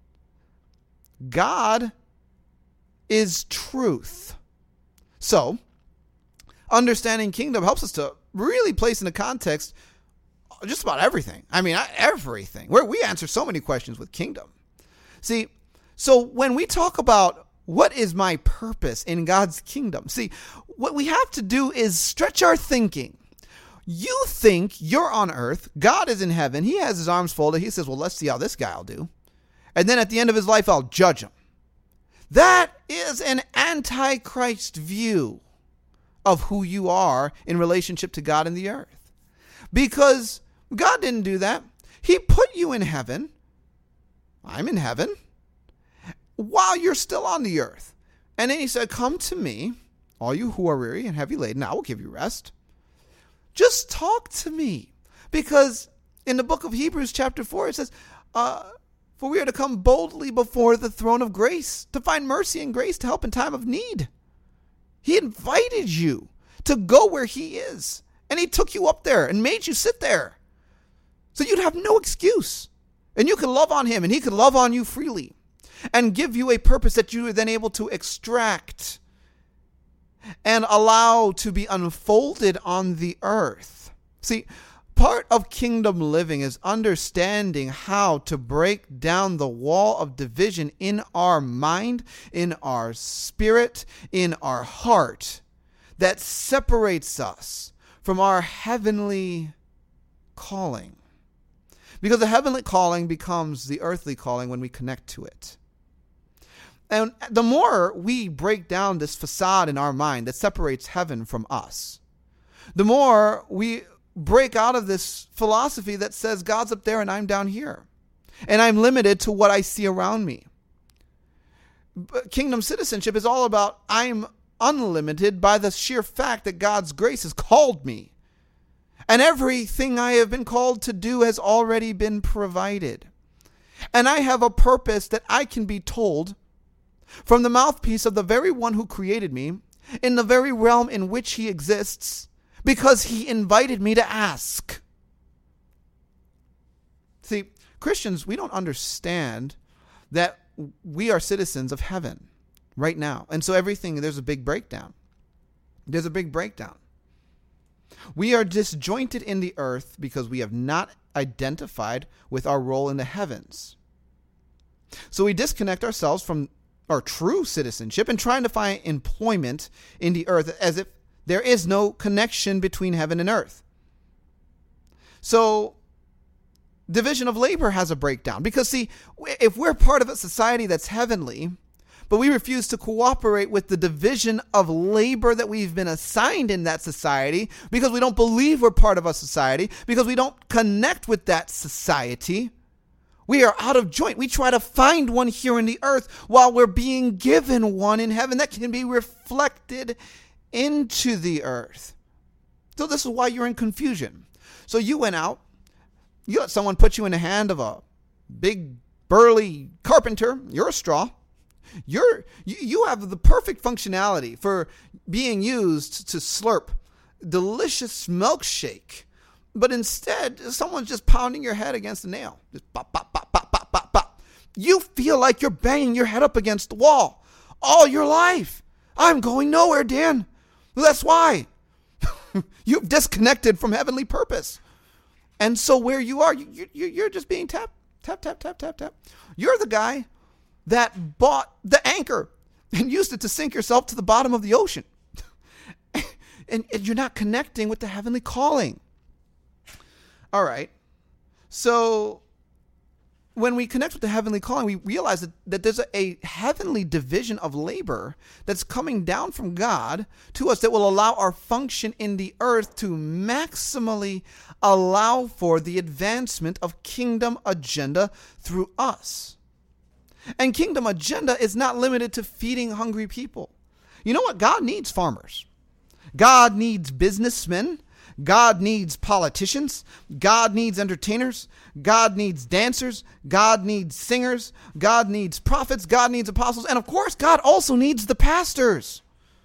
God is truth. So, understanding kingdom helps us to really place into context just about everything. I mean, everything. We answer so many questions with kingdom. See, so when we talk about what is my purpose in God's kingdom, see, what we have to do is stretch our thinking. You think you're on earth, God is in heaven, he has his arms folded, he says, well, let's see how this guy will do. And then at the end of his life, I'll judge him. That is an antichrist view of who you are in relationship to God and the earth. Because God didn't do that. He put you in heaven. I'm in heaven. While you're still on the earth. And then he said, come to me, all you who are weary and heavy laden, I will give you rest. Just talk to me. Because in the book of Hebrews chapter 4, it says, for we are to come boldly before the throne of grace to find mercy and grace to help in time of need. He invited you to go where he is. And he took you up there and made you sit there. So you'd have no excuse. And you can love on him and he can love on you freely. And give you a purpose that you are then able to extract and allow to be unfolded on the earth. See, part of kingdom living is understanding how to break down the wall of division in our mind, in our spirit, in our heart that separates us from our heavenly calling. Because the heavenly calling becomes the earthly calling when we connect to it. And the more we break down this facade in our mind that separates heaven from us, the more we break out of this philosophy that says God's up there and I'm down here. And I'm limited to what I see around me. But kingdom citizenship is all about I'm unlimited by the sheer fact that God's grace has called me. And everything I have been called to do has already been provided. And I have a purpose that I can be told from the mouthpiece of the very one who created me, in the very realm in which he exists, because he invited me to ask. See, Christians, we don't understand that we are citizens of heaven right now. And so there's a big breakdown. There's a big breakdown. We are disjointed in the earth because we have not identified with our role in the heavens. So we disconnect ourselves from our true citizenship and trying to find employment in the earth as if there is no connection between heaven and earth. So division of labor has a breakdown because, see, if we're part of a society that's heavenly, but we refuse to cooperate with the division of labor that we've been assigned in that society because we don't believe we're part of a society, because we don't connect with that society, we are out of joint. We try to find one here in the earth while we're being given one in heaven that can be reflected into the earth. So this is why you're in confusion. So you went out, you let someone put you in the hand of a big burly carpenter. You're a straw. You have the perfect functionality for being used to slurp delicious milkshake. But instead, someone's just pounding your head against the nail. Just pop, pop, pop, pop, pop, pop, pop. You feel like you're banging your head up against the wall all your life. I'm going nowhere, Dan. That's why. You've disconnected from heavenly purpose. And so where you are, you're just being tap, tap, tap, tap, tap, tap. You're the guy that bought the anchor and used it to sink yourself to the bottom of the ocean. and you're not connecting with the heavenly calling. All right. So when we connect with the heavenly calling, we realize that there's a heavenly division of labor that's coming down from God to us that will allow our function in the earth to maximally allow for the advancement of kingdom agenda through us. And kingdom agenda is not limited to feeding hungry people. You know what? God needs farmers. God needs businessmen. God needs politicians. God needs entertainers. God needs dancers. God needs singers. God needs prophets. God needs apostles. And of course, God also needs the pastors.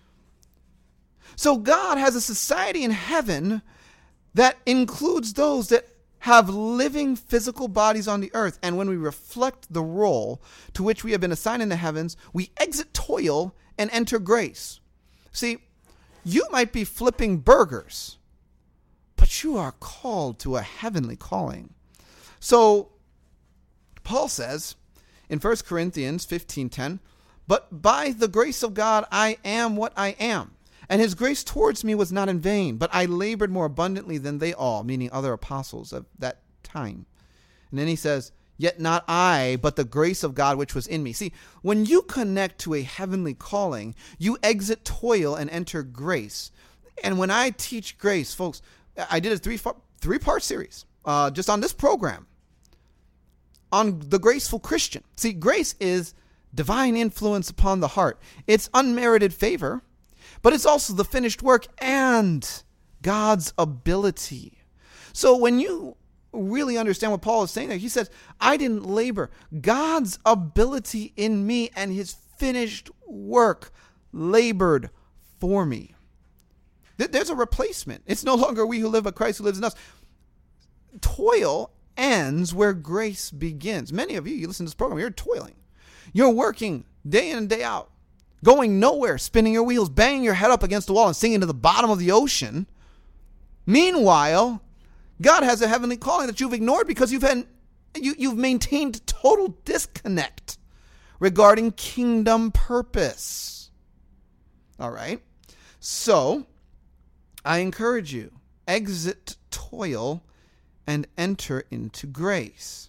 So God has a society in heaven that includes those that have living physical bodies on the earth. And when we reflect the role to which we have been assigned in the heavens, we exit toil and enter grace. See, you might be flipping burgers, but you are called to a heavenly calling. So Paul says in 1 Corinthians 15:10, "But by the grace of God I am what I am. And his grace towards me was not in vain, but I labored more abundantly than they all," meaning other apostles of that time. And then he says, "Yet not I, but the grace of God which was in me." See, when you connect to a heavenly calling, you exit toil and enter grace. And when I teach grace, folks, I did a three-part series just on this program on the graceful Christian. See, grace is divine influence upon the heart. It's unmerited favor, but it's also the finished work and God's ability. So when you really understand what Paul is saying there, he says, I didn't labor. God's ability in me and his finished work labored for me. There's a replacement. It's no longer we who live, but Christ who lives in us. Toil ends where grace begins. Many of you listen to this program, you're toiling. You're working day in and day out, going nowhere, spinning your wheels, banging your head up against the wall and sinking to the bottom of the ocean. Meanwhile, God has a heavenly calling that you've ignored because you've maintained total disconnect regarding kingdom purpose. All right. So I encourage you, exit toil and enter into grace.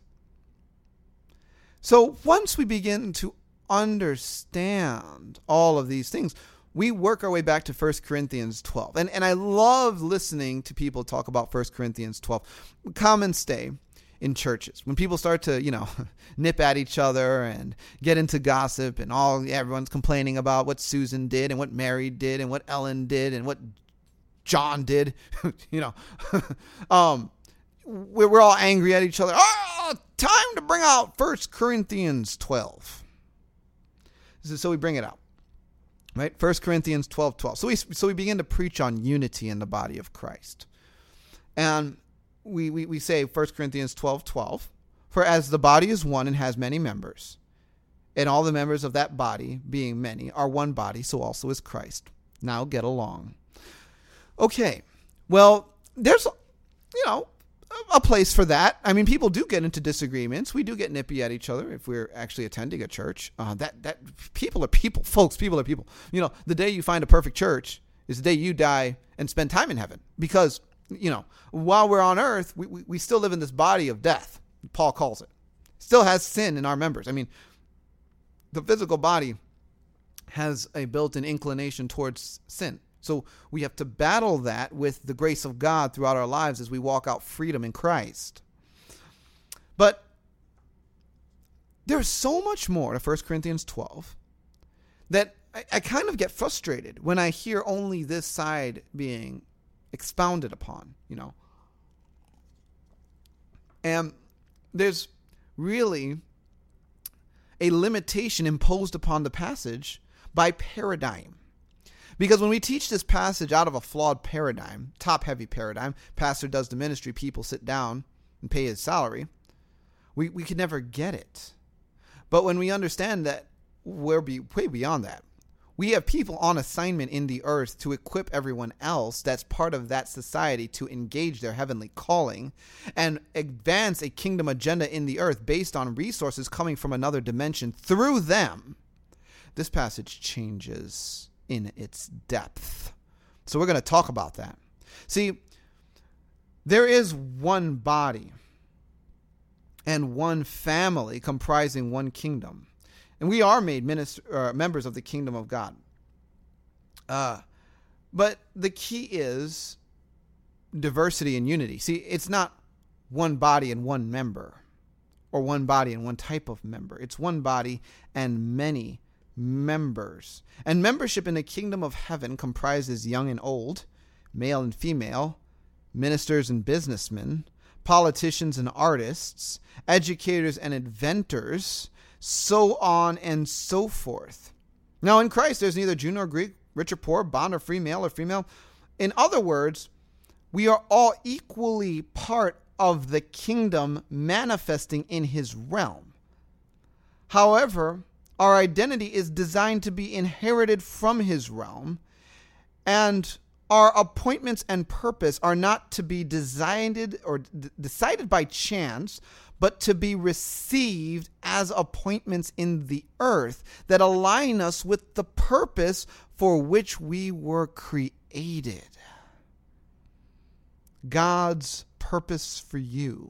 So once we begin to understand all of these things, we work our way back to 1 Corinthians 12. And I love listening to people talk about 1 Corinthians 12. Common stay in churches. When people start to, nip at each other and get into gossip and everyone's complaining about what Susan did and what Mary did and what Ellen did and what John did, we're all angry at each other. Oh, time to bring out 1 Corinthians 12. So we bring it out, right? 1 Corinthians 12:12. So we begin to preach on unity in the body of Christ. And we say 1 Corinthians 12:12, "For as the body is one and has many members, and all the members of that body, being many, are one body, so also is Christ. Now get along." Okay, well, there's, a place for that. I mean, people do get into disagreements. We do get nippy at each other if we're actually attending a church. That people are people, folks. People are people. The day you find a perfect church is the day you die and spend time in heaven. Because, while we're on earth, we still live in this body of death. Paul calls it. Still has sin in our members. I mean, the physical body has a built-in inclination towards sin. So we have to battle that with the grace of God throughout our lives as we walk out freedom in Christ. But there's so much more to 1 Corinthians 12 that I kind of get frustrated when I hear only this side being expounded upon, And there's really a limitation imposed upon the passage by paradigm. Because when we teach this passage out of a flawed paradigm, top-heavy paradigm, pastor does the ministry, people sit down and pay his salary, we could never get it. But when we understand that we're way beyond that, we have people on assignment in the earth to equip everyone else that's part of that society to engage their heavenly calling and advance a kingdom agenda in the earth based on resources coming from another dimension through them. This passage changes in its depth. So we're going to talk about that. See, there is one body and one family comprising one kingdom. And we are made members of the kingdom of God. But the key is diversity and unity. See, it's not one body and one member, or one body and one type of member. It's one body and many members. And membership in the kingdom of heaven comprises young and old, male and female, ministers and businessmen, politicians and artists, educators and inventors, so on and so forth. Now, in Christ, there's neither Jew nor Greek, rich or poor, bond or free, male or female. In other words, we are all equally part of the kingdom manifesting in his realm. However, our identity is designed to be inherited from his realm, and our appointments and purpose are not to be decided by chance, but to be received as appointments in the earth that align us with the purpose for which we were created. God's purpose for you.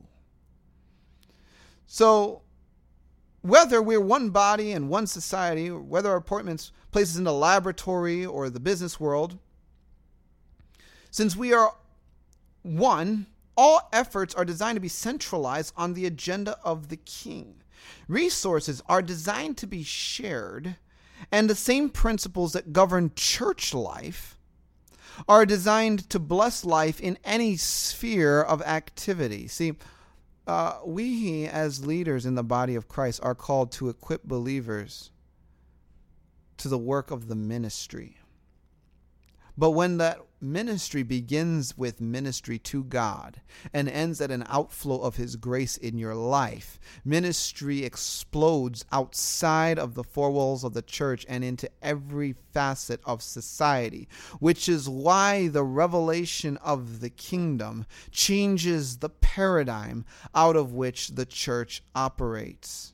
So, whether we're one body and one society, or whether our appointments places in the laboratory or the business world, since we are one, all efforts are designed to be centralized on the agenda of the King. Resources are designed to be shared, and the same principles that govern church life are designed to bless life in any sphere of activity. See, we as leaders in the body of Christ are called to equip believers to the work of the ministry. But when that ministry begins with ministry to God and ends at an outflow of his grace in your life, ministry explodes outside of the four walls of the church and into every facet of society, which is why the revelation of the kingdom changes the paradigm out of which the church operates.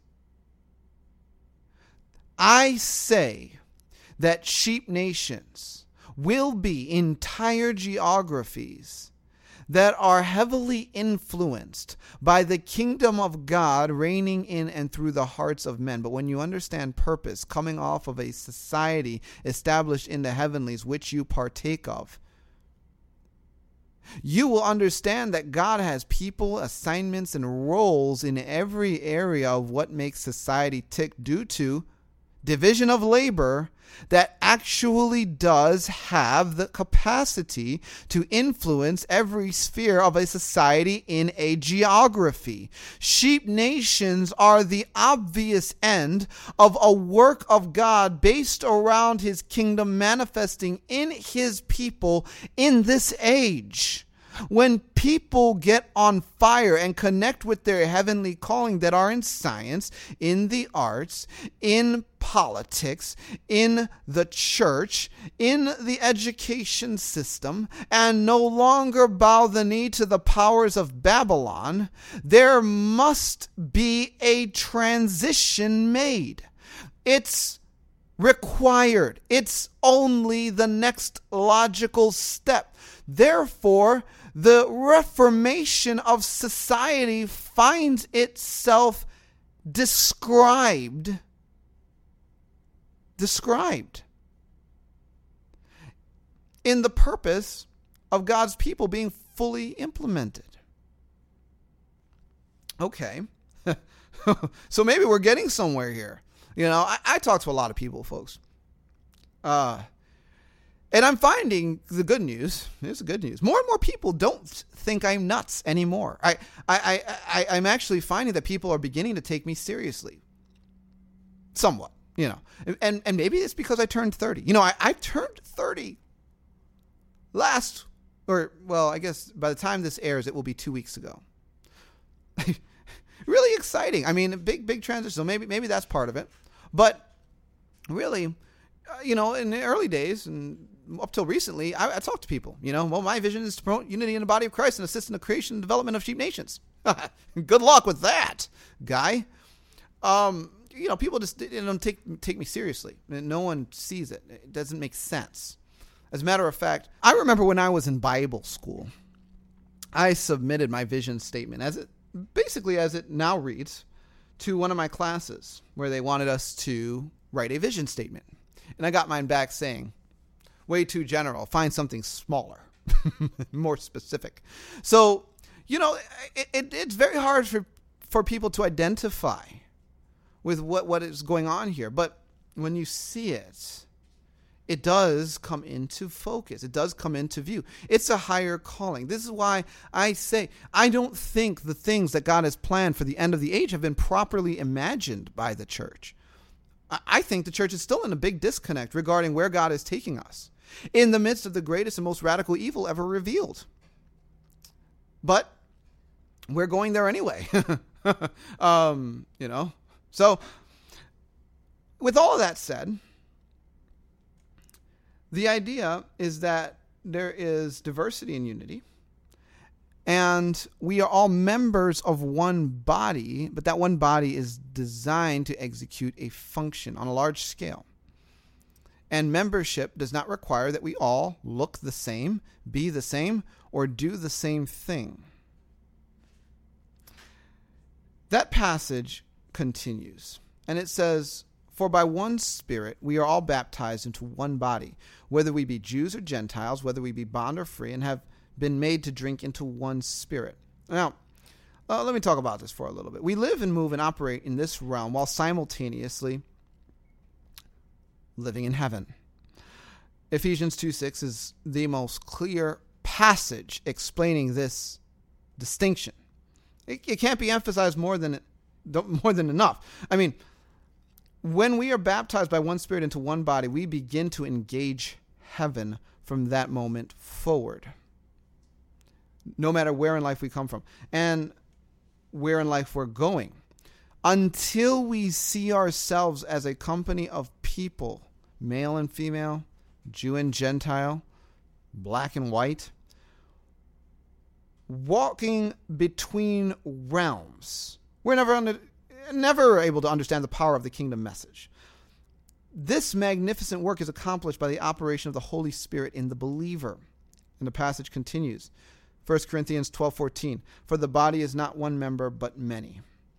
I say that sheep nations will be entire geographies that are heavily influenced by the kingdom of God reigning in and through the hearts of men. But when you understand purpose coming off of a society established in the heavenlies, which you partake of, you will understand that God has people, assignments, and roles in every area of what makes society tick due to division of labor that actually does have the capacity to influence every sphere of a society in a geography. Sheep nations are the obvious end of a work of God based around his kingdom manifesting in his people in this age. When people get on fire and connect with their heavenly calling that are in science, in the arts, in politics, in the church, in the education system, and no longer bow the knee to the powers of Babylon, there must be a transition made. It's required. It's only the next logical step. Therefore, the reformation of society finds itself described in the purpose of God's people being fully implemented. Okay. So maybe we're getting somewhere here. You know, I talk to a lot of people, folks. And I'm finding the good news. Here's the good news. More and more people don't think I'm nuts anymore. I'm actually finding that people are beginning to take me seriously. Somewhat, you know. And maybe it's because I turned 30. You know, I turned 30 I guess by the time this airs, it will be 2 weeks ago. Really exciting. I mean, a big transition. So maybe that's part of it. But really, you know, in the early days and up till recently, I talked to people, you know, well, my vision is to promote unity in the body of Christ and assist in the creation and development of sheep nations. Good luck with that, guy. You know, people just don't take me seriously. No one sees it. It doesn't make sense. As a matter of fact, I remember when I was in Bible school, I submitted my vision statement as it now reads to one of my classes where they wanted us to write a vision statement. And I got mine back saying, way too general, find something smaller, more specific. So, you know, it's very hard for people to identify with what is going on here. But when you see it, it does come into focus. It does come into view. It's a higher calling. This is why I say I don't think the things that God has planned for the end of the age have been properly imagined by the church. I think the church is still in a big disconnect regarding where God is taking us in the midst of the greatest and most radical evil ever revealed. But we're going there anyway. So with all of that said, the idea is that there is diversity in unity, and we are all members of one body, but that one body is designed to execute a function on a large scale. And membership does not require that we all look the same, be the same, or do the same thing. That passage continues, and it says, "For by one Spirit we are all baptized into one body, whether we be Jews or Gentiles, whether we be bond or free, and have been made to drink into one Spirit." Now, let me talk about this for a little bit. We live and move and operate in this realm while simultaneously living in heaven. Ephesians 2:6 is the most clear passage explaining this distinction. It can't be emphasized more than enough. I mean, when we are baptized by one Spirit into one body, we begin to engage heaven from that moment forward, no matter where in life we come from and where in life we're going, until we see ourselves as a company of people, male and female, Jew and Gentile, black and white, walking between realms. We're never able to understand the power of the kingdom message. This magnificent work is accomplished by the operation of the Holy Spirit in the believer. And the passage continues. 1 Corinthians 12:14, "For the body is not one member, but many."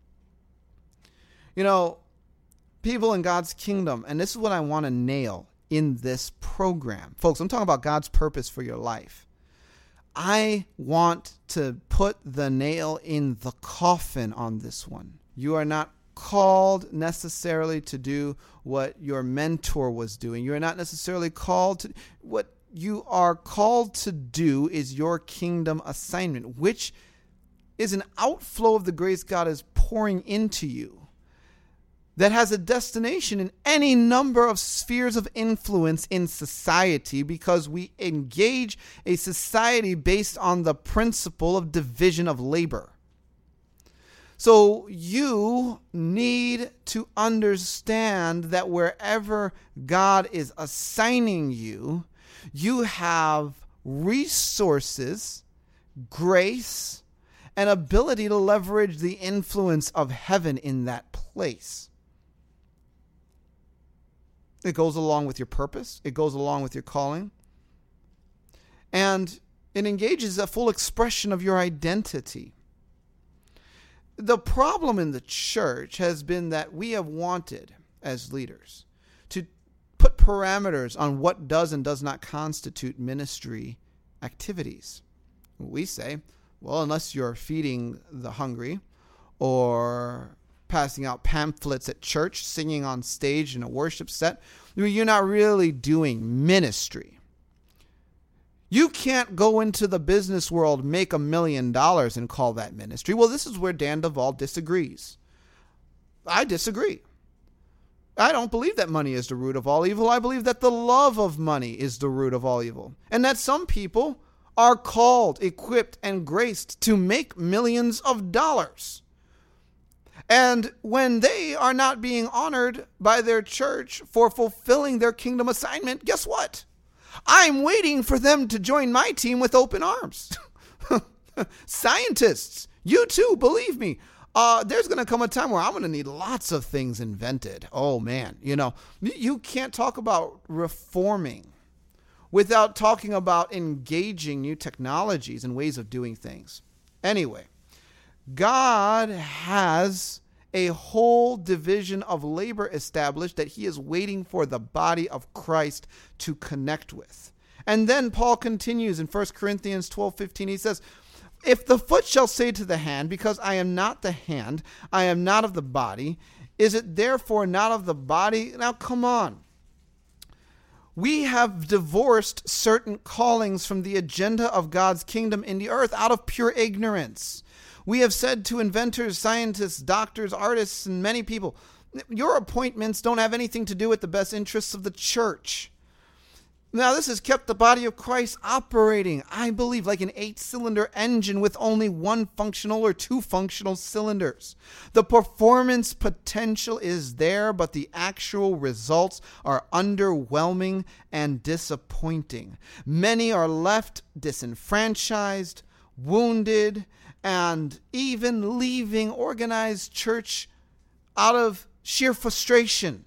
People in God's kingdom, and this is what I want to nail in this program. Folks, I'm talking about God's purpose for your life. I want to put the nail in the coffin on this one. You are not called necessarily to do what your mentor was doing. You are not necessarily called to. What you are called to do is your kingdom assignment, which is an outflow of the grace God is pouring into you that has a destination in any number of spheres of influence in society, because we engage a society based on the principle of division of labor. So you need to understand that wherever God is assigning you, you have resources, grace, and ability to leverage the influence of heaven in that place. It goes along with your purpose. It goes along with your calling. And it engages a full expression of your identity. The problem in the church has been that we have wanted, as leaders, to put parameters on what does and does not constitute ministry activities. We say, well, unless you're feeding the hungry or passing out pamphlets at church, singing on stage in a worship set, you're not really doing ministry. You can't go into the business world, make $1 million and call that ministry. Well, this is where Dan Duvall disagrees. I disagree. I don't believe that money is the root of all evil. I believe that the love of money is the root of all evil. And that some people are called, equipped, and graced to make millions of dollars. And when they are not being honored by their church for fulfilling their kingdom assignment, guess what? I'm waiting for them to join my team with open arms. Scientists, you too, believe me. There's going to come a time where I'm going to need lots of things invented. Oh, man. You can't talk about reforming without talking about engaging new technologies and ways of doing things. Anyway, God has a whole division of labor established that he is waiting for the body of Christ to connect with. And then Paul continues in 1 Corinthians 12:15. He says, "If the foot shall say to the hand, because I am not the hand, I am not of the body, is it therefore not of the body?" Now, come on. we have divorced certain callings from the agenda of God's kingdom in the earth out of pure ignorance. We have said to inventors, scientists, doctors, artists, and many people, your appointments don't have anything to do with the best interests of the church. Now, this has kept the body of Christ operating, I believe, like an 8-cylinder engine with only one functional or two functional cylinders. The performance potential is there, but the actual results are underwhelming and disappointing. Many are left disenfranchised, wounded, and even leaving organized church out of sheer frustration.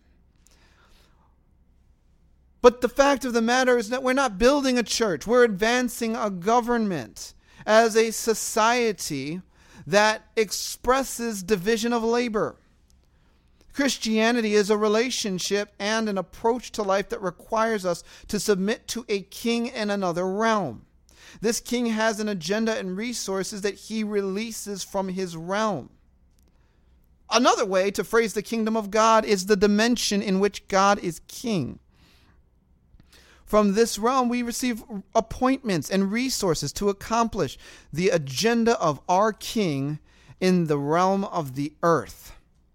But the fact of the matter is that we're not building a church. We're advancing a government as a society that expresses division of labor. Christianity is a relationship and an approach to life that requires us to submit to a king in another realm. This king has an agenda and resources that he releases from his realm. Another way to phrase the kingdom of God is the dimension in which God is king. From this realm, we receive appointments and resources to accomplish the agenda of our King in the realm of the earth.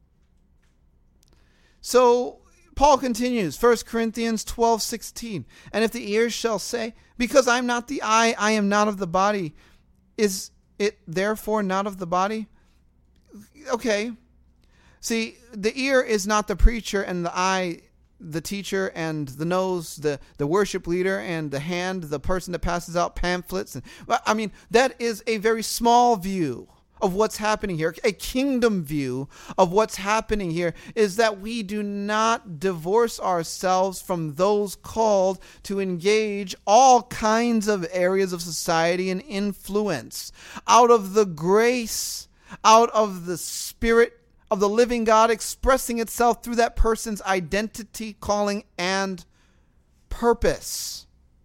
So, Paul continues, 1 Corinthians 12:16, and if the ears shall say, because I'm not the eye, I am not of the body, is it therefore not of the body? Okay. See, the ear is not the preacher, and the eye the teacher, and the nose, the worship leader, and the hand, the person that passes out pamphlets. And I mean, that is a very small view of what's happening here. A kingdom view of what's happening here is that we do not divorce ourselves from those called to engage all kinds of areas of society and influence out of the grace, out of the Spirit of the living God expressing itself through that person's identity, calling, and purpose.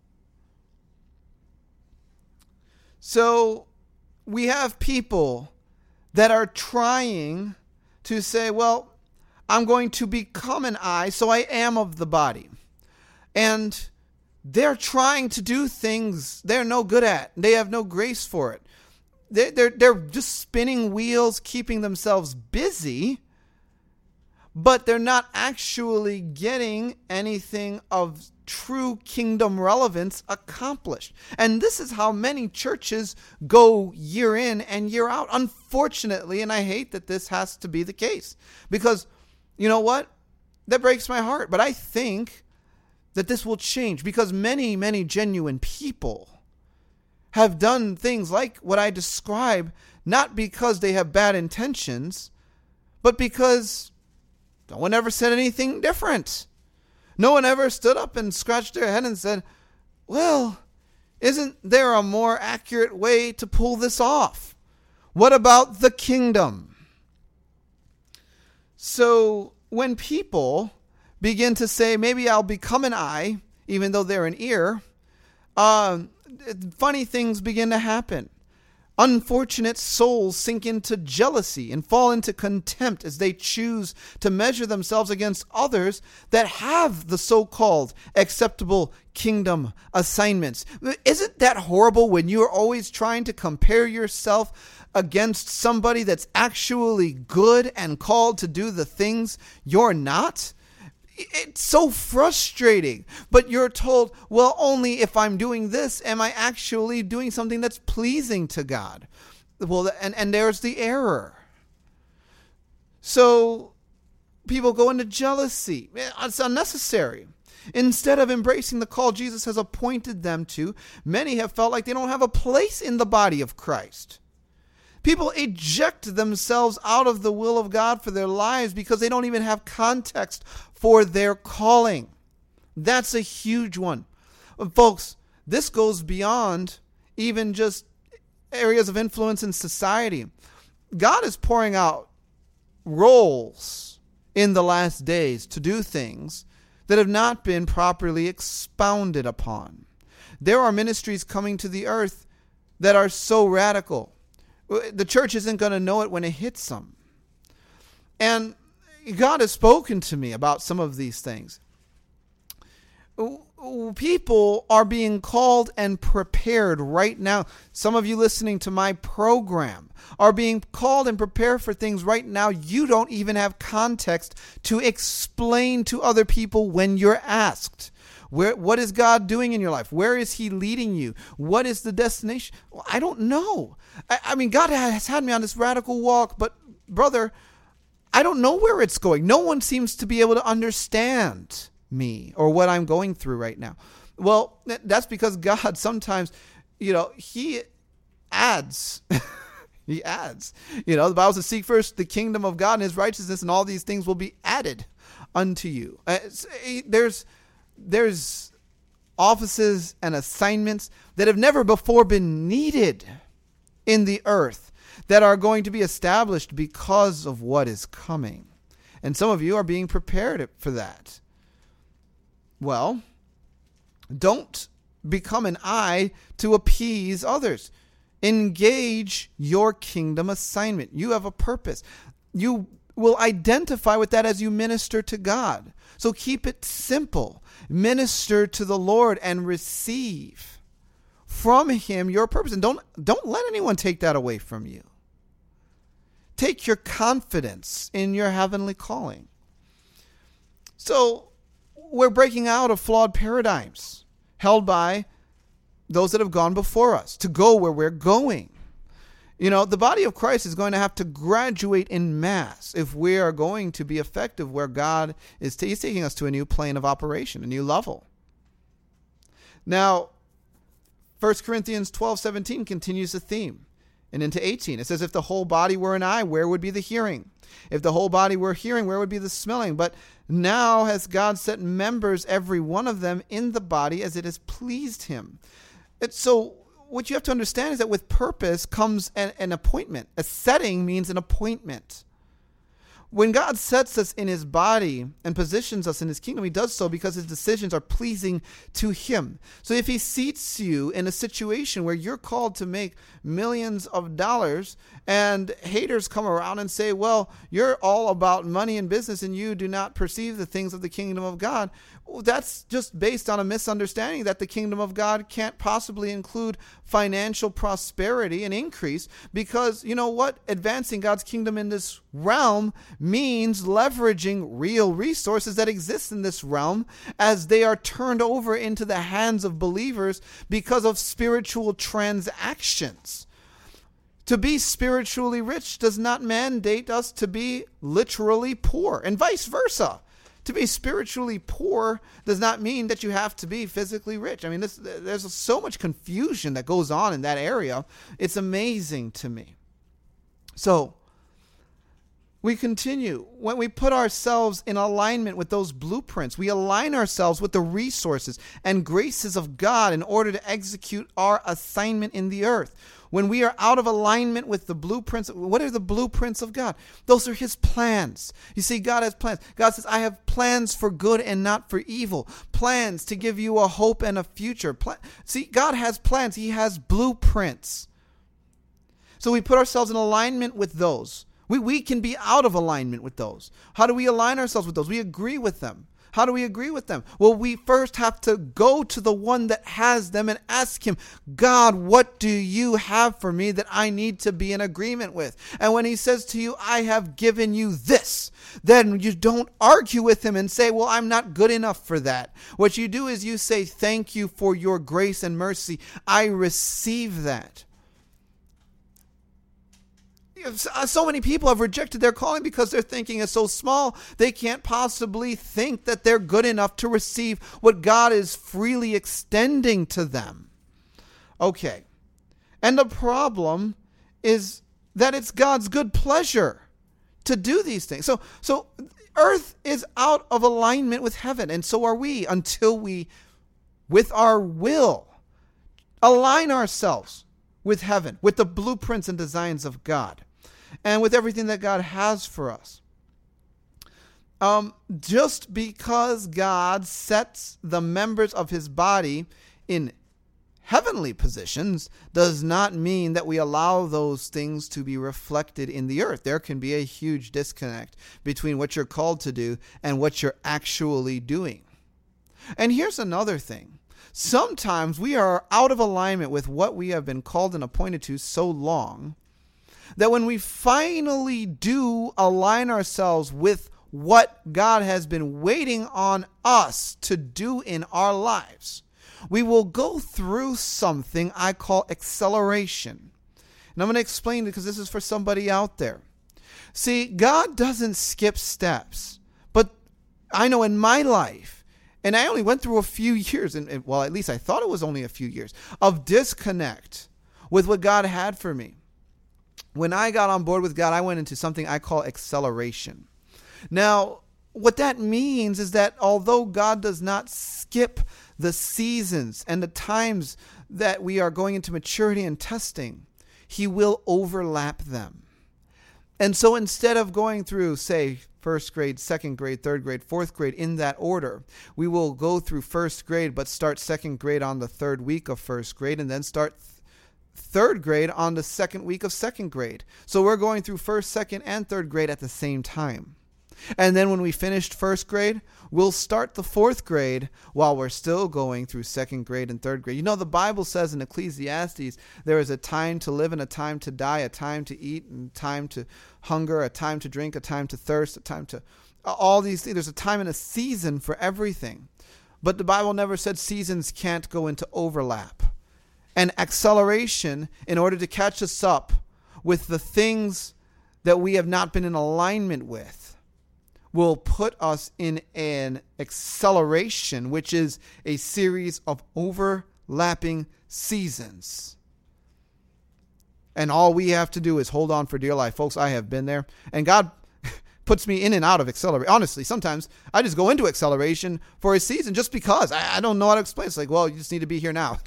So we have people that are trying to say, well, I'm going to become an eye, so I am of the body. And they're trying to do things they're no good at. They have no grace for it. They're just spinning wheels, keeping themselves busy, but they're not actually getting anything of true kingdom relevance accomplished. And this is how many churches go year in and year out, unfortunately, and I hate that this has to be the case. Because, you know what? That breaks my heart. But I think that this will change because many, many genuine people have done things like what I describe, not because they have bad intentions, but because no one ever said anything different. No one ever stood up and scratched their head and said, well, isn't there a more accurate way to pull this off? What about the kingdom? So when people begin to say, maybe I'll become an eye, even though they're an ear, funny things begin to happen. Unfortunate souls sink into jealousy and fall into contempt as they choose to measure themselves against others that have the so-called acceptable kingdom assignments. Isn't that horrible when you're always trying to compare yourself against somebody that's actually good and called to do the things you're not? It's so frustrating, but you're told, well, only if I'm doing this am I actually doing something that's pleasing to God. Well, and there's the error. So people go into jealousy. It's unnecessary. Instead of embracing the call Jesus has appointed them to, many have felt like they don't have a place in the body of Christ. People eject themselves out of the will of God for their lives because they don't even have context for their calling. That's a huge one. Folks, this goes beyond even just areas of influence in society. God is pouring out roles in the last days to do things that have not been properly expounded upon. There are ministries coming to the earth that are so radical. The church isn't going to know it when it hits them. And God has spoken to me about some of these things. people are being called and prepared right now. Some of you listening to my program are being called and prepared for things right now you don't even have context to explain to other people when you're asked. What is God doing in your life? Where is he leading you? What is the destination? Well, I don't know. I mean, God has had me on this radical walk, but brother, I don't know where it's going. No one seems to be able to understand me or what I'm going through right now. Well, that's because God sometimes, he adds. He adds. The Bible says, seek first the kingdom of God and his righteousness, and all these things will be added unto you. There's offices and assignments that have never before been needed in the earth that are going to be established because of what is coming. And some of you are being prepared for that. Well, don't become an eye to appease others. Engage your kingdom assignment. You have a purpose. You will identify with that as you minister to God. So keep it simple. Minister to the Lord and receive from him your purpose. And don't let anyone take that away from you. Take your confidence in your heavenly calling. So we're breaking out of flawed paradigms held by those that have gone before us to go where we're going. The body of Christ is going to have to graduate in mass if we are going to be effective where God is he's taking us to a new plane of operation, a new level. Now, 1 Corinthians 12:17 continues the theme and into 18. It says, if the whole body were an eye, where would be the hearing? If the whole body were hearing, where would be the smelling? But now has God set members, every one of them, in the body as it has pleased him. So what you have to understand is that with purpose comes an appointment. A setting means an appointment. When God sets us in his body and positions us in his kingdom, he does so because his decisions are pleasing to him. So if he seats you in a situation where you're called to make millions of dollars and haters come around and say, well, you're all about money and business and you do not perceive the things of the kingdom of God, well, that's just based on a misunderstanding that the kingdom of God can't possibly include financial prosperity and increase, because you know what? Advancing God's kingdom in this realm means leveraging real resources that exist in this realm as they are turned over into the hands of believers because of spiritual transactions. To be spiritually rich does not mandate us to be literally poor, and vice versa. To be spiritually poor does not mean that you have to be physically rich. I mean, there's so much confusion that goes on in that area. It's amazing to me. So we continue. When we put ourselves in alignment with those blueprints, we align ourselves with the resources and graces of God in order to execute our assignment in the earth. When we are out of alignment with the blueprints, what are the blueprints of God? Those are his plans. You see, God has plans. God says, I have plans for good and not for evil. Plans to give you a hope and a future. See, God has plans. He has blueprints. So we put ourselves in alignment with those. We can be out of alignment with those. How do we align ourselves with those? We agree with them. How do we agree with them? Well, we first have to go to the one that has them and ask him, God, what do you have for me that I need to be in agreement with? And when he says to you, I have given you this, then you don't argue with him and say, well, I'm not good enough for that. What you do is you say, thank you for your grace and mercy. I receive that. So many people have rejected their calling because their thinking is so small, they can't possibly think that they're good enough to receive what God is freely extending to them. Okay. And the problem is that it's God's good pleasure to do these things. So earth is out of alignment with heaven, and so are we until we, with our will, align ourselves with heaven, with the blueprints and designs of God, and with everything that God has for us. Just because God sets the members of his body in heavenly positions does not mean that we allow those things to be reflected in the earth. There can be a huge disconnect between what you're called to do and what you're actually doing. And here's another thing. Sometimes we are out of alignment with what we have been called and appointed to so long that when we finally do align ourselves with what God has been waiting on us to do in our lives, we will go through something I call acceleration. And I'm going to explain it because this is for somebody out there. See, God doesn't skip steps. But I know in my life, and I only went through a few years, and well, at least I thought it was only a few years, of disconnect with what God had for me. When I got on board with God, I went into something I call acceleration. Now, what that means is that although God does not skip the seasons and the times that we are going into maturity and testing, He will overlap them. And so instead of going through, say, first grade, second grade, third grade, fourth grade in that order, we will go through first grade, but start second grade on the third week of first grade, and then start third grade on the second week of second grade. So we're going through first, second, and third grade at the same time. And then when we finished first grade, we'll start the fourth grade while we're still going through second grade and third grade. You know, the Bible says in Ecclesiastes, there is a time to live and a time to die, a time to eat and time to hunger, a time to drink, a time to thirst, a time to all these things. There's a time and a season for everything. But the Bible never said seasons can't go into overlap. And acceleration, in order to catch us up with the things that we have not been in alignment with, will put us in an acceleration, which is a series of overlapping seasons. And all we have to do is hold on for dear life. Folks, I have been there. And God puts me in and out of acceleration. Honestly, sometimes I just go into acceleration for a season just because. I don't know how to explain. It's like, well, you just need to be here now.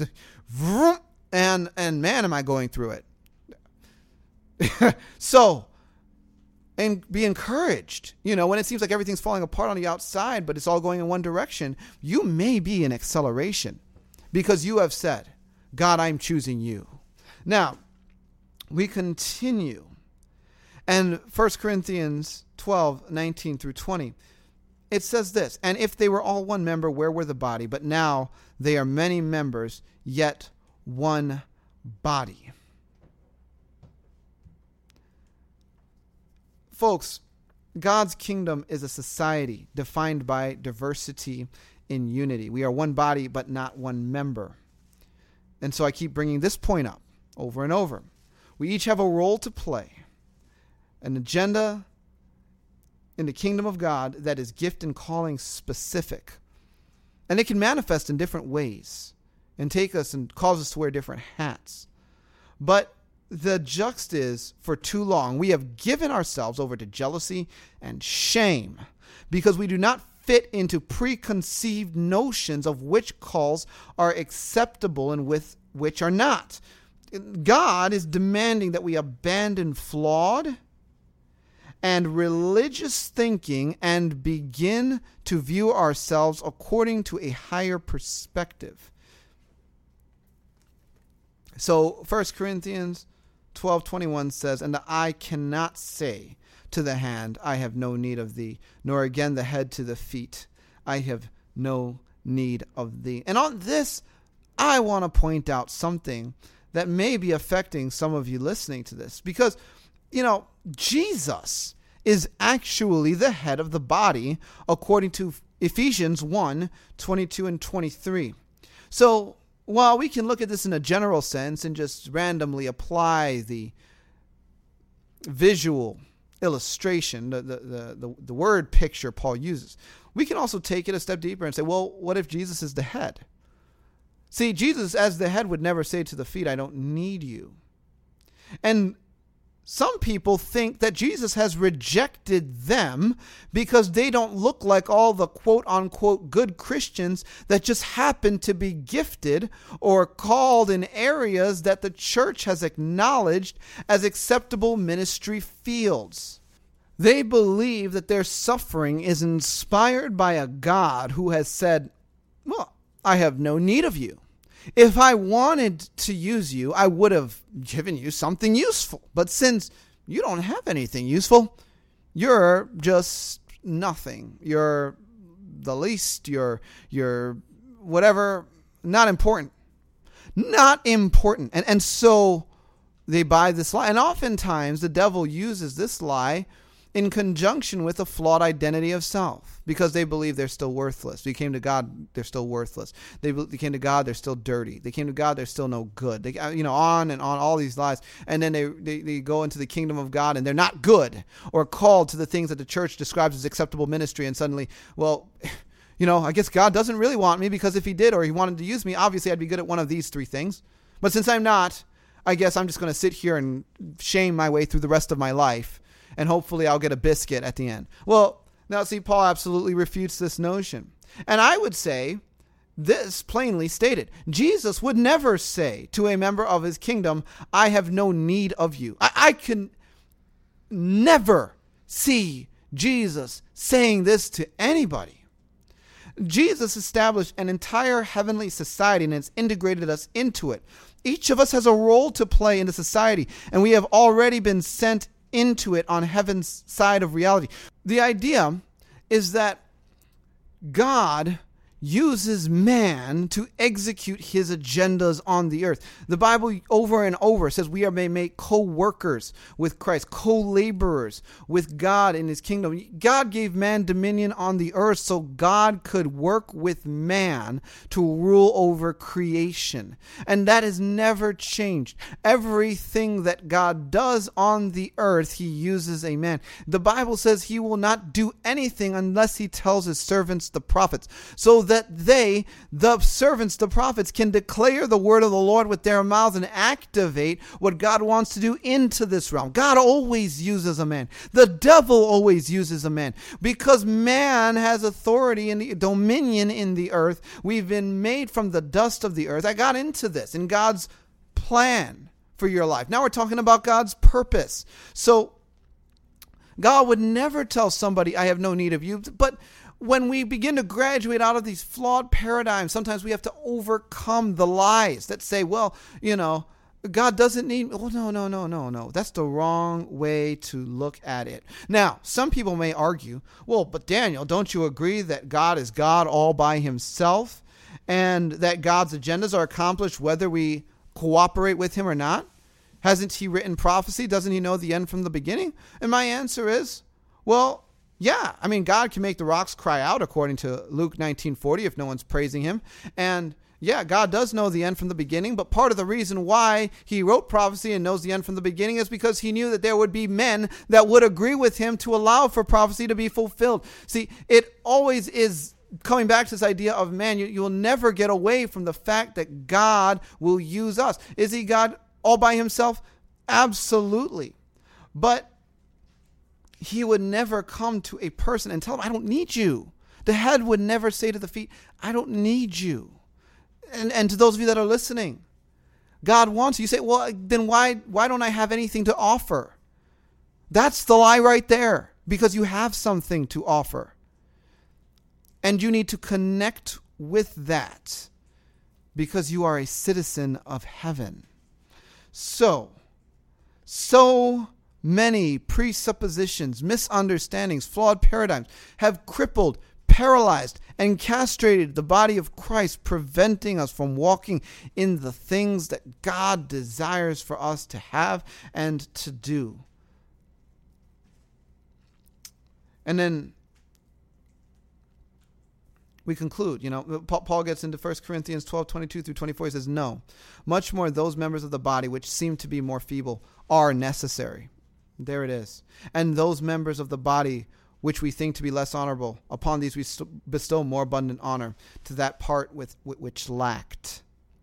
and man, am I going through it. So, and be encouraged. You know, when it seems like everything's falling apart on the outside, but it's all going in one direction, you may be in acceleration because you have said, God, I'm choosing you. Now, we continue. And 1 Corinthians 12, 19 through 20, it says this, and if they were all one member, where were the body? But now they are many members, yet one body. Folks, God's kingdom is a society defined by diversity in unity. We are one body, but not one member. And so I keep bringing this point up over and over. We each have a role to play, an agenda in the kingdom of God that is gift and calling specific. And it can manifest in different ways and take us and cause us to wear different hats. But the juxt is, for too long, we have given ourselves over to jealousy and shame because we do not fit into preconceived notions of which calls are acceptable and with which are not. God is demanding that we abandon flawed and religious thinking and begin to view ourselves according to a higher perspective. So 1 Corinthians 12:21 says, and the eye cannot say to the hand, I have no need of thee, nor again the head to the feet, I have no need of thee. And on this, I want to point out something that may be affecting some of you listening to this. Because, you know, Jesus is actually the head of the body, according to Ephesians 1:22 and 23. So, while we can look at this in a general sense and just randomly apply the visual illustration, the word picture Paul uses, we can also take it a step deeper and say, well, what if Jesus is the head? See, Jesus as the head would never say to the feet, I don't need you. And some people think that Jesus has rejected them because they don't look like all the quote-unquote good Christians that just happen to be gifted or called in areas that the church has acknowledged as acceptable ministry fields. They believe that their suffering is inspired by a God who has said, well, I have no need of you. If I wanted to use you, I would have given you something useful. But since you don't have anything useful, you're just nothing. You're the least, you're whatever, not important. Not important. And so they buy this lie. And oftentimes the devil uses this lie in conjunction with a flawed identity of self, because they believe they're still worthless. They came to God, they're still worthless. They came to God, they're still dirty. They came to God, they're still no good. They, on and on, all these lies. And then they go into the kingdom of God and they're not good, or called to the things that the church describes as acceptable ministry. And suddenly, well, I guess God doesn't really want me, because if he did, or he wanted to use me, obviously I'd be good at one of these three things. But since I'm not, I guess I'm just going to sit here and shame my way through the rest of my life. And hopefully I'll get a biscuit at the end. Well, now see, Paul absolutely refutes this notion. And I would say this plainly stated. Jesus would never say to a member of his kingdom, I have no need of you. I can never see Jesus saying this to anybody. Jesus established an entire heavenly society and has integrated us into it. Each of us has a role to play in the society, and we have already been sent into it on heaven's side of reality. The idea is that God uses man to execute his agendas on the earth. The Bible over and over says we are made co-workers with Christ, co-laborers with God in his kingdom. God gave man dominion on the earth so God could work with man to rule over creation. And that has never changed. Everything that God does on the earth, he uses a man. The Bible says he will not do anything unless he tells his servants, the prophets, so that they, the servants, the prophets, can declare the word of the Lord with their mouths and activate what God wants to do into this realm. God always uses a man. The devil always uses a man, because man has authority and dominion in the earth. We've been made from the dust of the earth. I got into this in God's plan for your life. Now we're talking about God's purpose. So God would never tell somebody, I have no need of you. But when we begin to graduate out of these flawed paradigms, sometimes we have to overcome the lies that say, well, God doesn't need me. Oh, no. That's the wrong way to look at it. Now, some people may argue, well, but Daniel, don't you agree that God is God all by himself, and that God's agendas are accomplished whether we cooperate with him or not? Hasn't he written prophecy? Doesn't he know the end from the beginning? And my answer is, well, yeah, God can make the rocks cry out, according to Luke 19:40, if no one's praising him. And yeah, God does know the end from the beginning, but part of the reason why he wrote prophecy and knows the end from the beginning is because he knew that there would be men that would agree with him to allow for prophecy to be fulfilled. See, it always is coming back to this idea of man. You will never get away from the fact that God will use us. Is he God all by himself? Absolutely. But he would never come to a person and tell them, I don't need you. The head would never say to the feet, I don't need you. And to those of you that are listening, God wants you. You say, well, then why don't I have anything to offer? That's the lie right there, because you have something to offer. And you need to connect with that, because you are a citizen of heaven. So many presuppositions, misunderstandings, flawed paradigms have crippled, paralyzed, and castrated the body of Christ, preventing us from walking in the things that God desires for us to have and to do. And then we conclude, Paul gets into 1 Corinthians 12:22 through 24. He says, no, much more those members of the body which seem to be more feeble are necessary. There it is. And those members of the body which we think to be less honorable, upon these we bestow more abundant honor, to that part which lacked.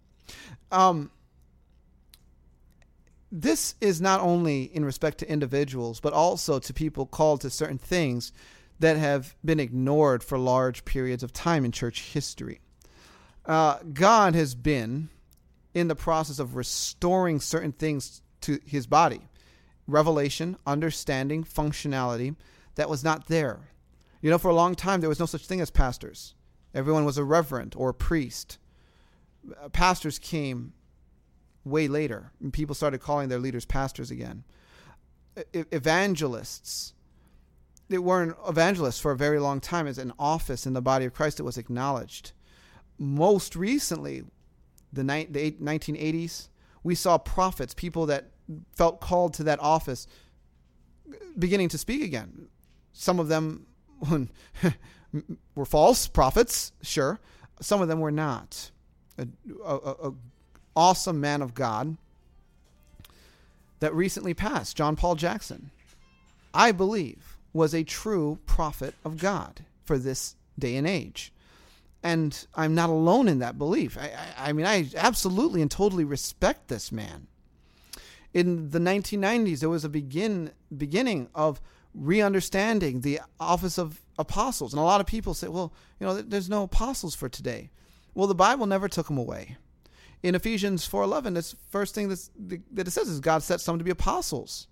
This is not only in respect to individuals, but also to people called to certain things that have been ignored for large periods of time in church history. God has been in the process of restoring certain things to his body. Revelation, understanding, functionality that was not there. For a long time, there was no such thing as pastors. Everyone was a reverend or a priest. Pastors came way later, and people started calling their leaders pastors again. Evangelists they weren't evangelists for a very long time. As an office in the body of Christ that was acknowledged. Most recently, the 1980s, we saw prophets, people that felt called to that office, beginning to speak again. Some of them were false prophets, sure. Some of them were not. A awesome man of God that recently passed, John Paul Jackson, I believe was a true prophet of God for this day and age. And I'm not alone in that belief. I mean, I absolutely and totally respect this man. In the 1990s, there was a beginning of re-understanding the office of apostles. And a lot of people say, well, there's no apostles for today. Well, the Bible never took them away. In Ephesians 4:11, the first thing that it says is God set some to be apostles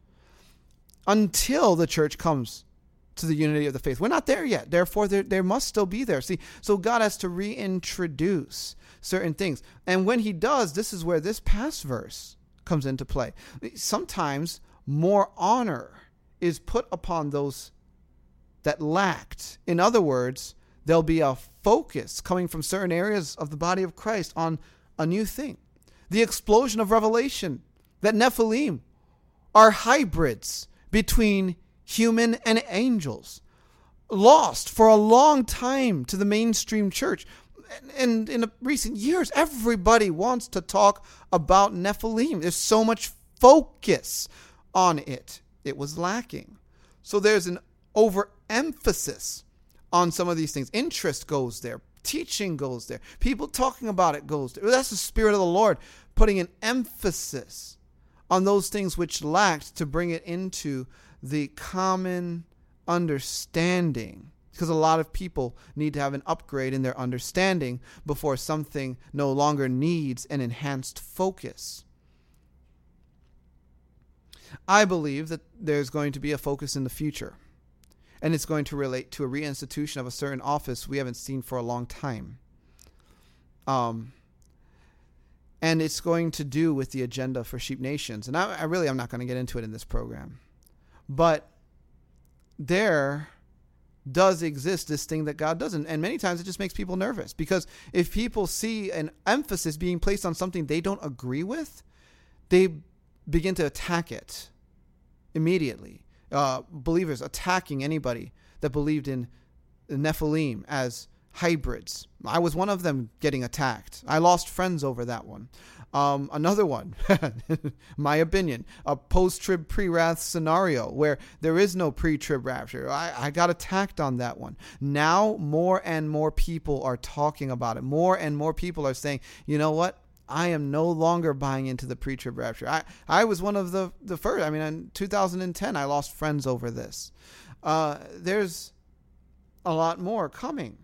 until the church comes to the unity of the faith. We're not there yet. Therefore, there must still be there. See, so God has to reintroduce certain things. And when he does, this is where this past verse comes into play. Sometimes more honor is put upon those that lacked. In other words, there'll be a focus coming from certain areas of the body of Christ on a new thing. The explosion of revelation that Nephilim are hybrids between human and angels, lost for a long time to the mainstream church. And in recent years, everybody wants to talk about Nephilim. There's so much focus on it. It was lacking. So there's an overemphasis on some of these things. Interest goes there. Teaching goes there. People talking about it goes there. That's the Spirit of the Lord putting an emphasis on those things which lacked to bring it into the common understanding. Because a lot of people need to have an upgrade in their understanding before something no longer needs an enhanced focus. I believe that there's going to be a focus in the future. And it's going to relate to a reinstitution of a certain office we haven't seen for a long time. And it's going to do with the agenda for Sheep Nations. And I'm not going to get into it in this program. But there does exist this thing that God doesn't. And many times it just makes people nervous. Because if people see an emphasis being placed on something they don't agree with, they begin to attack it immediately. Believers attacking anybody that believed in the Nephilim as hybrids. I was one of them getting attacked. I lost friends over that one. Another one, my opinion, a post-trib pre-wrath scenario where there is no pre-trib rapture. I got attacked on that one. Now more and more people are talking about it. More and more people are saying, you know what? I am no longer buying into the pre-trib rapture. I was one of the first. I mean, in 2010, I lost friends over this. There's a lot more coming.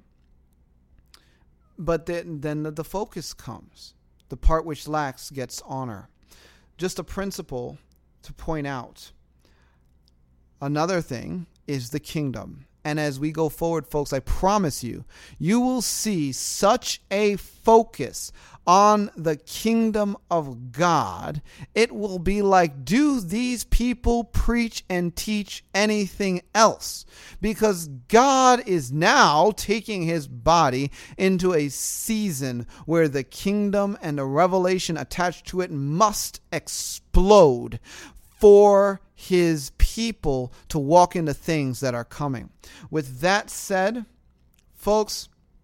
But then the focus comes. The part which lacks gets honor. Just a principle to point out. Another thing is the kingdom. And as we go forward, folks, I promise you, you will see such a focus on the kingdom of God. It will be like, do these people preach and teach anything else? Because God is now taking his body into a season where the kingdom and the revelation attached to it must explode for his people to walk into things that are coming. With that said, folks,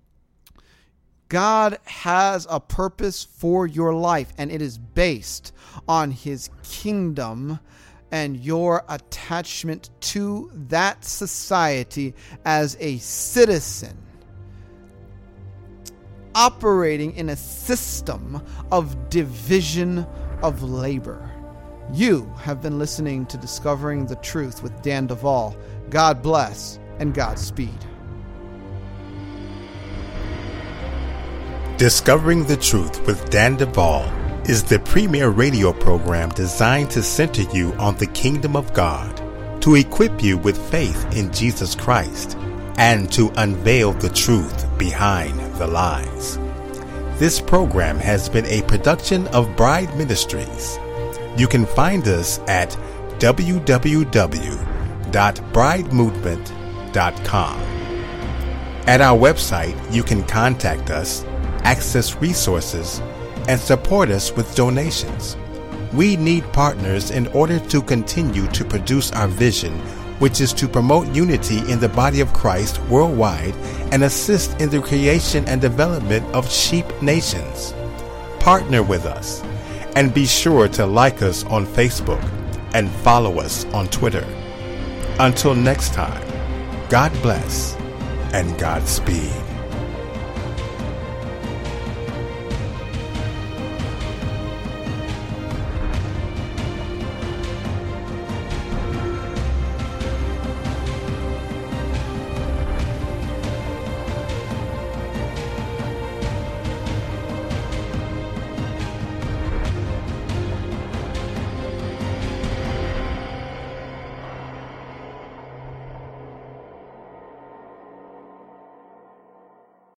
God has a purpose for your life, and it is based on his kingdom and your attachment to that society as a citizen, operating in a system of division of labor. You have been listening to Discovering the Truth with Dan Duvall. God bless and Godspeed. Discovering the Truth with Dan Duvall is the premier radio program designed to center you on the kingdom of God, to equip you with faith in Jesus Christ, and to unveil the truth behind the lies. This program has been a production of Bride Ministries. You can find us at www.bridemnistries.com. www.bridemovement.com. At our website, you can contact us, access resources, and support us with donations. We need partners in order to continue to produce our vision, which is to promote unity in the body of Christ worldwide and assist in the creation and development of sheep nations. Partner with us, and be sure to like us on Facebook and follow us on Twitter. Until next time, God bless and Godspeed.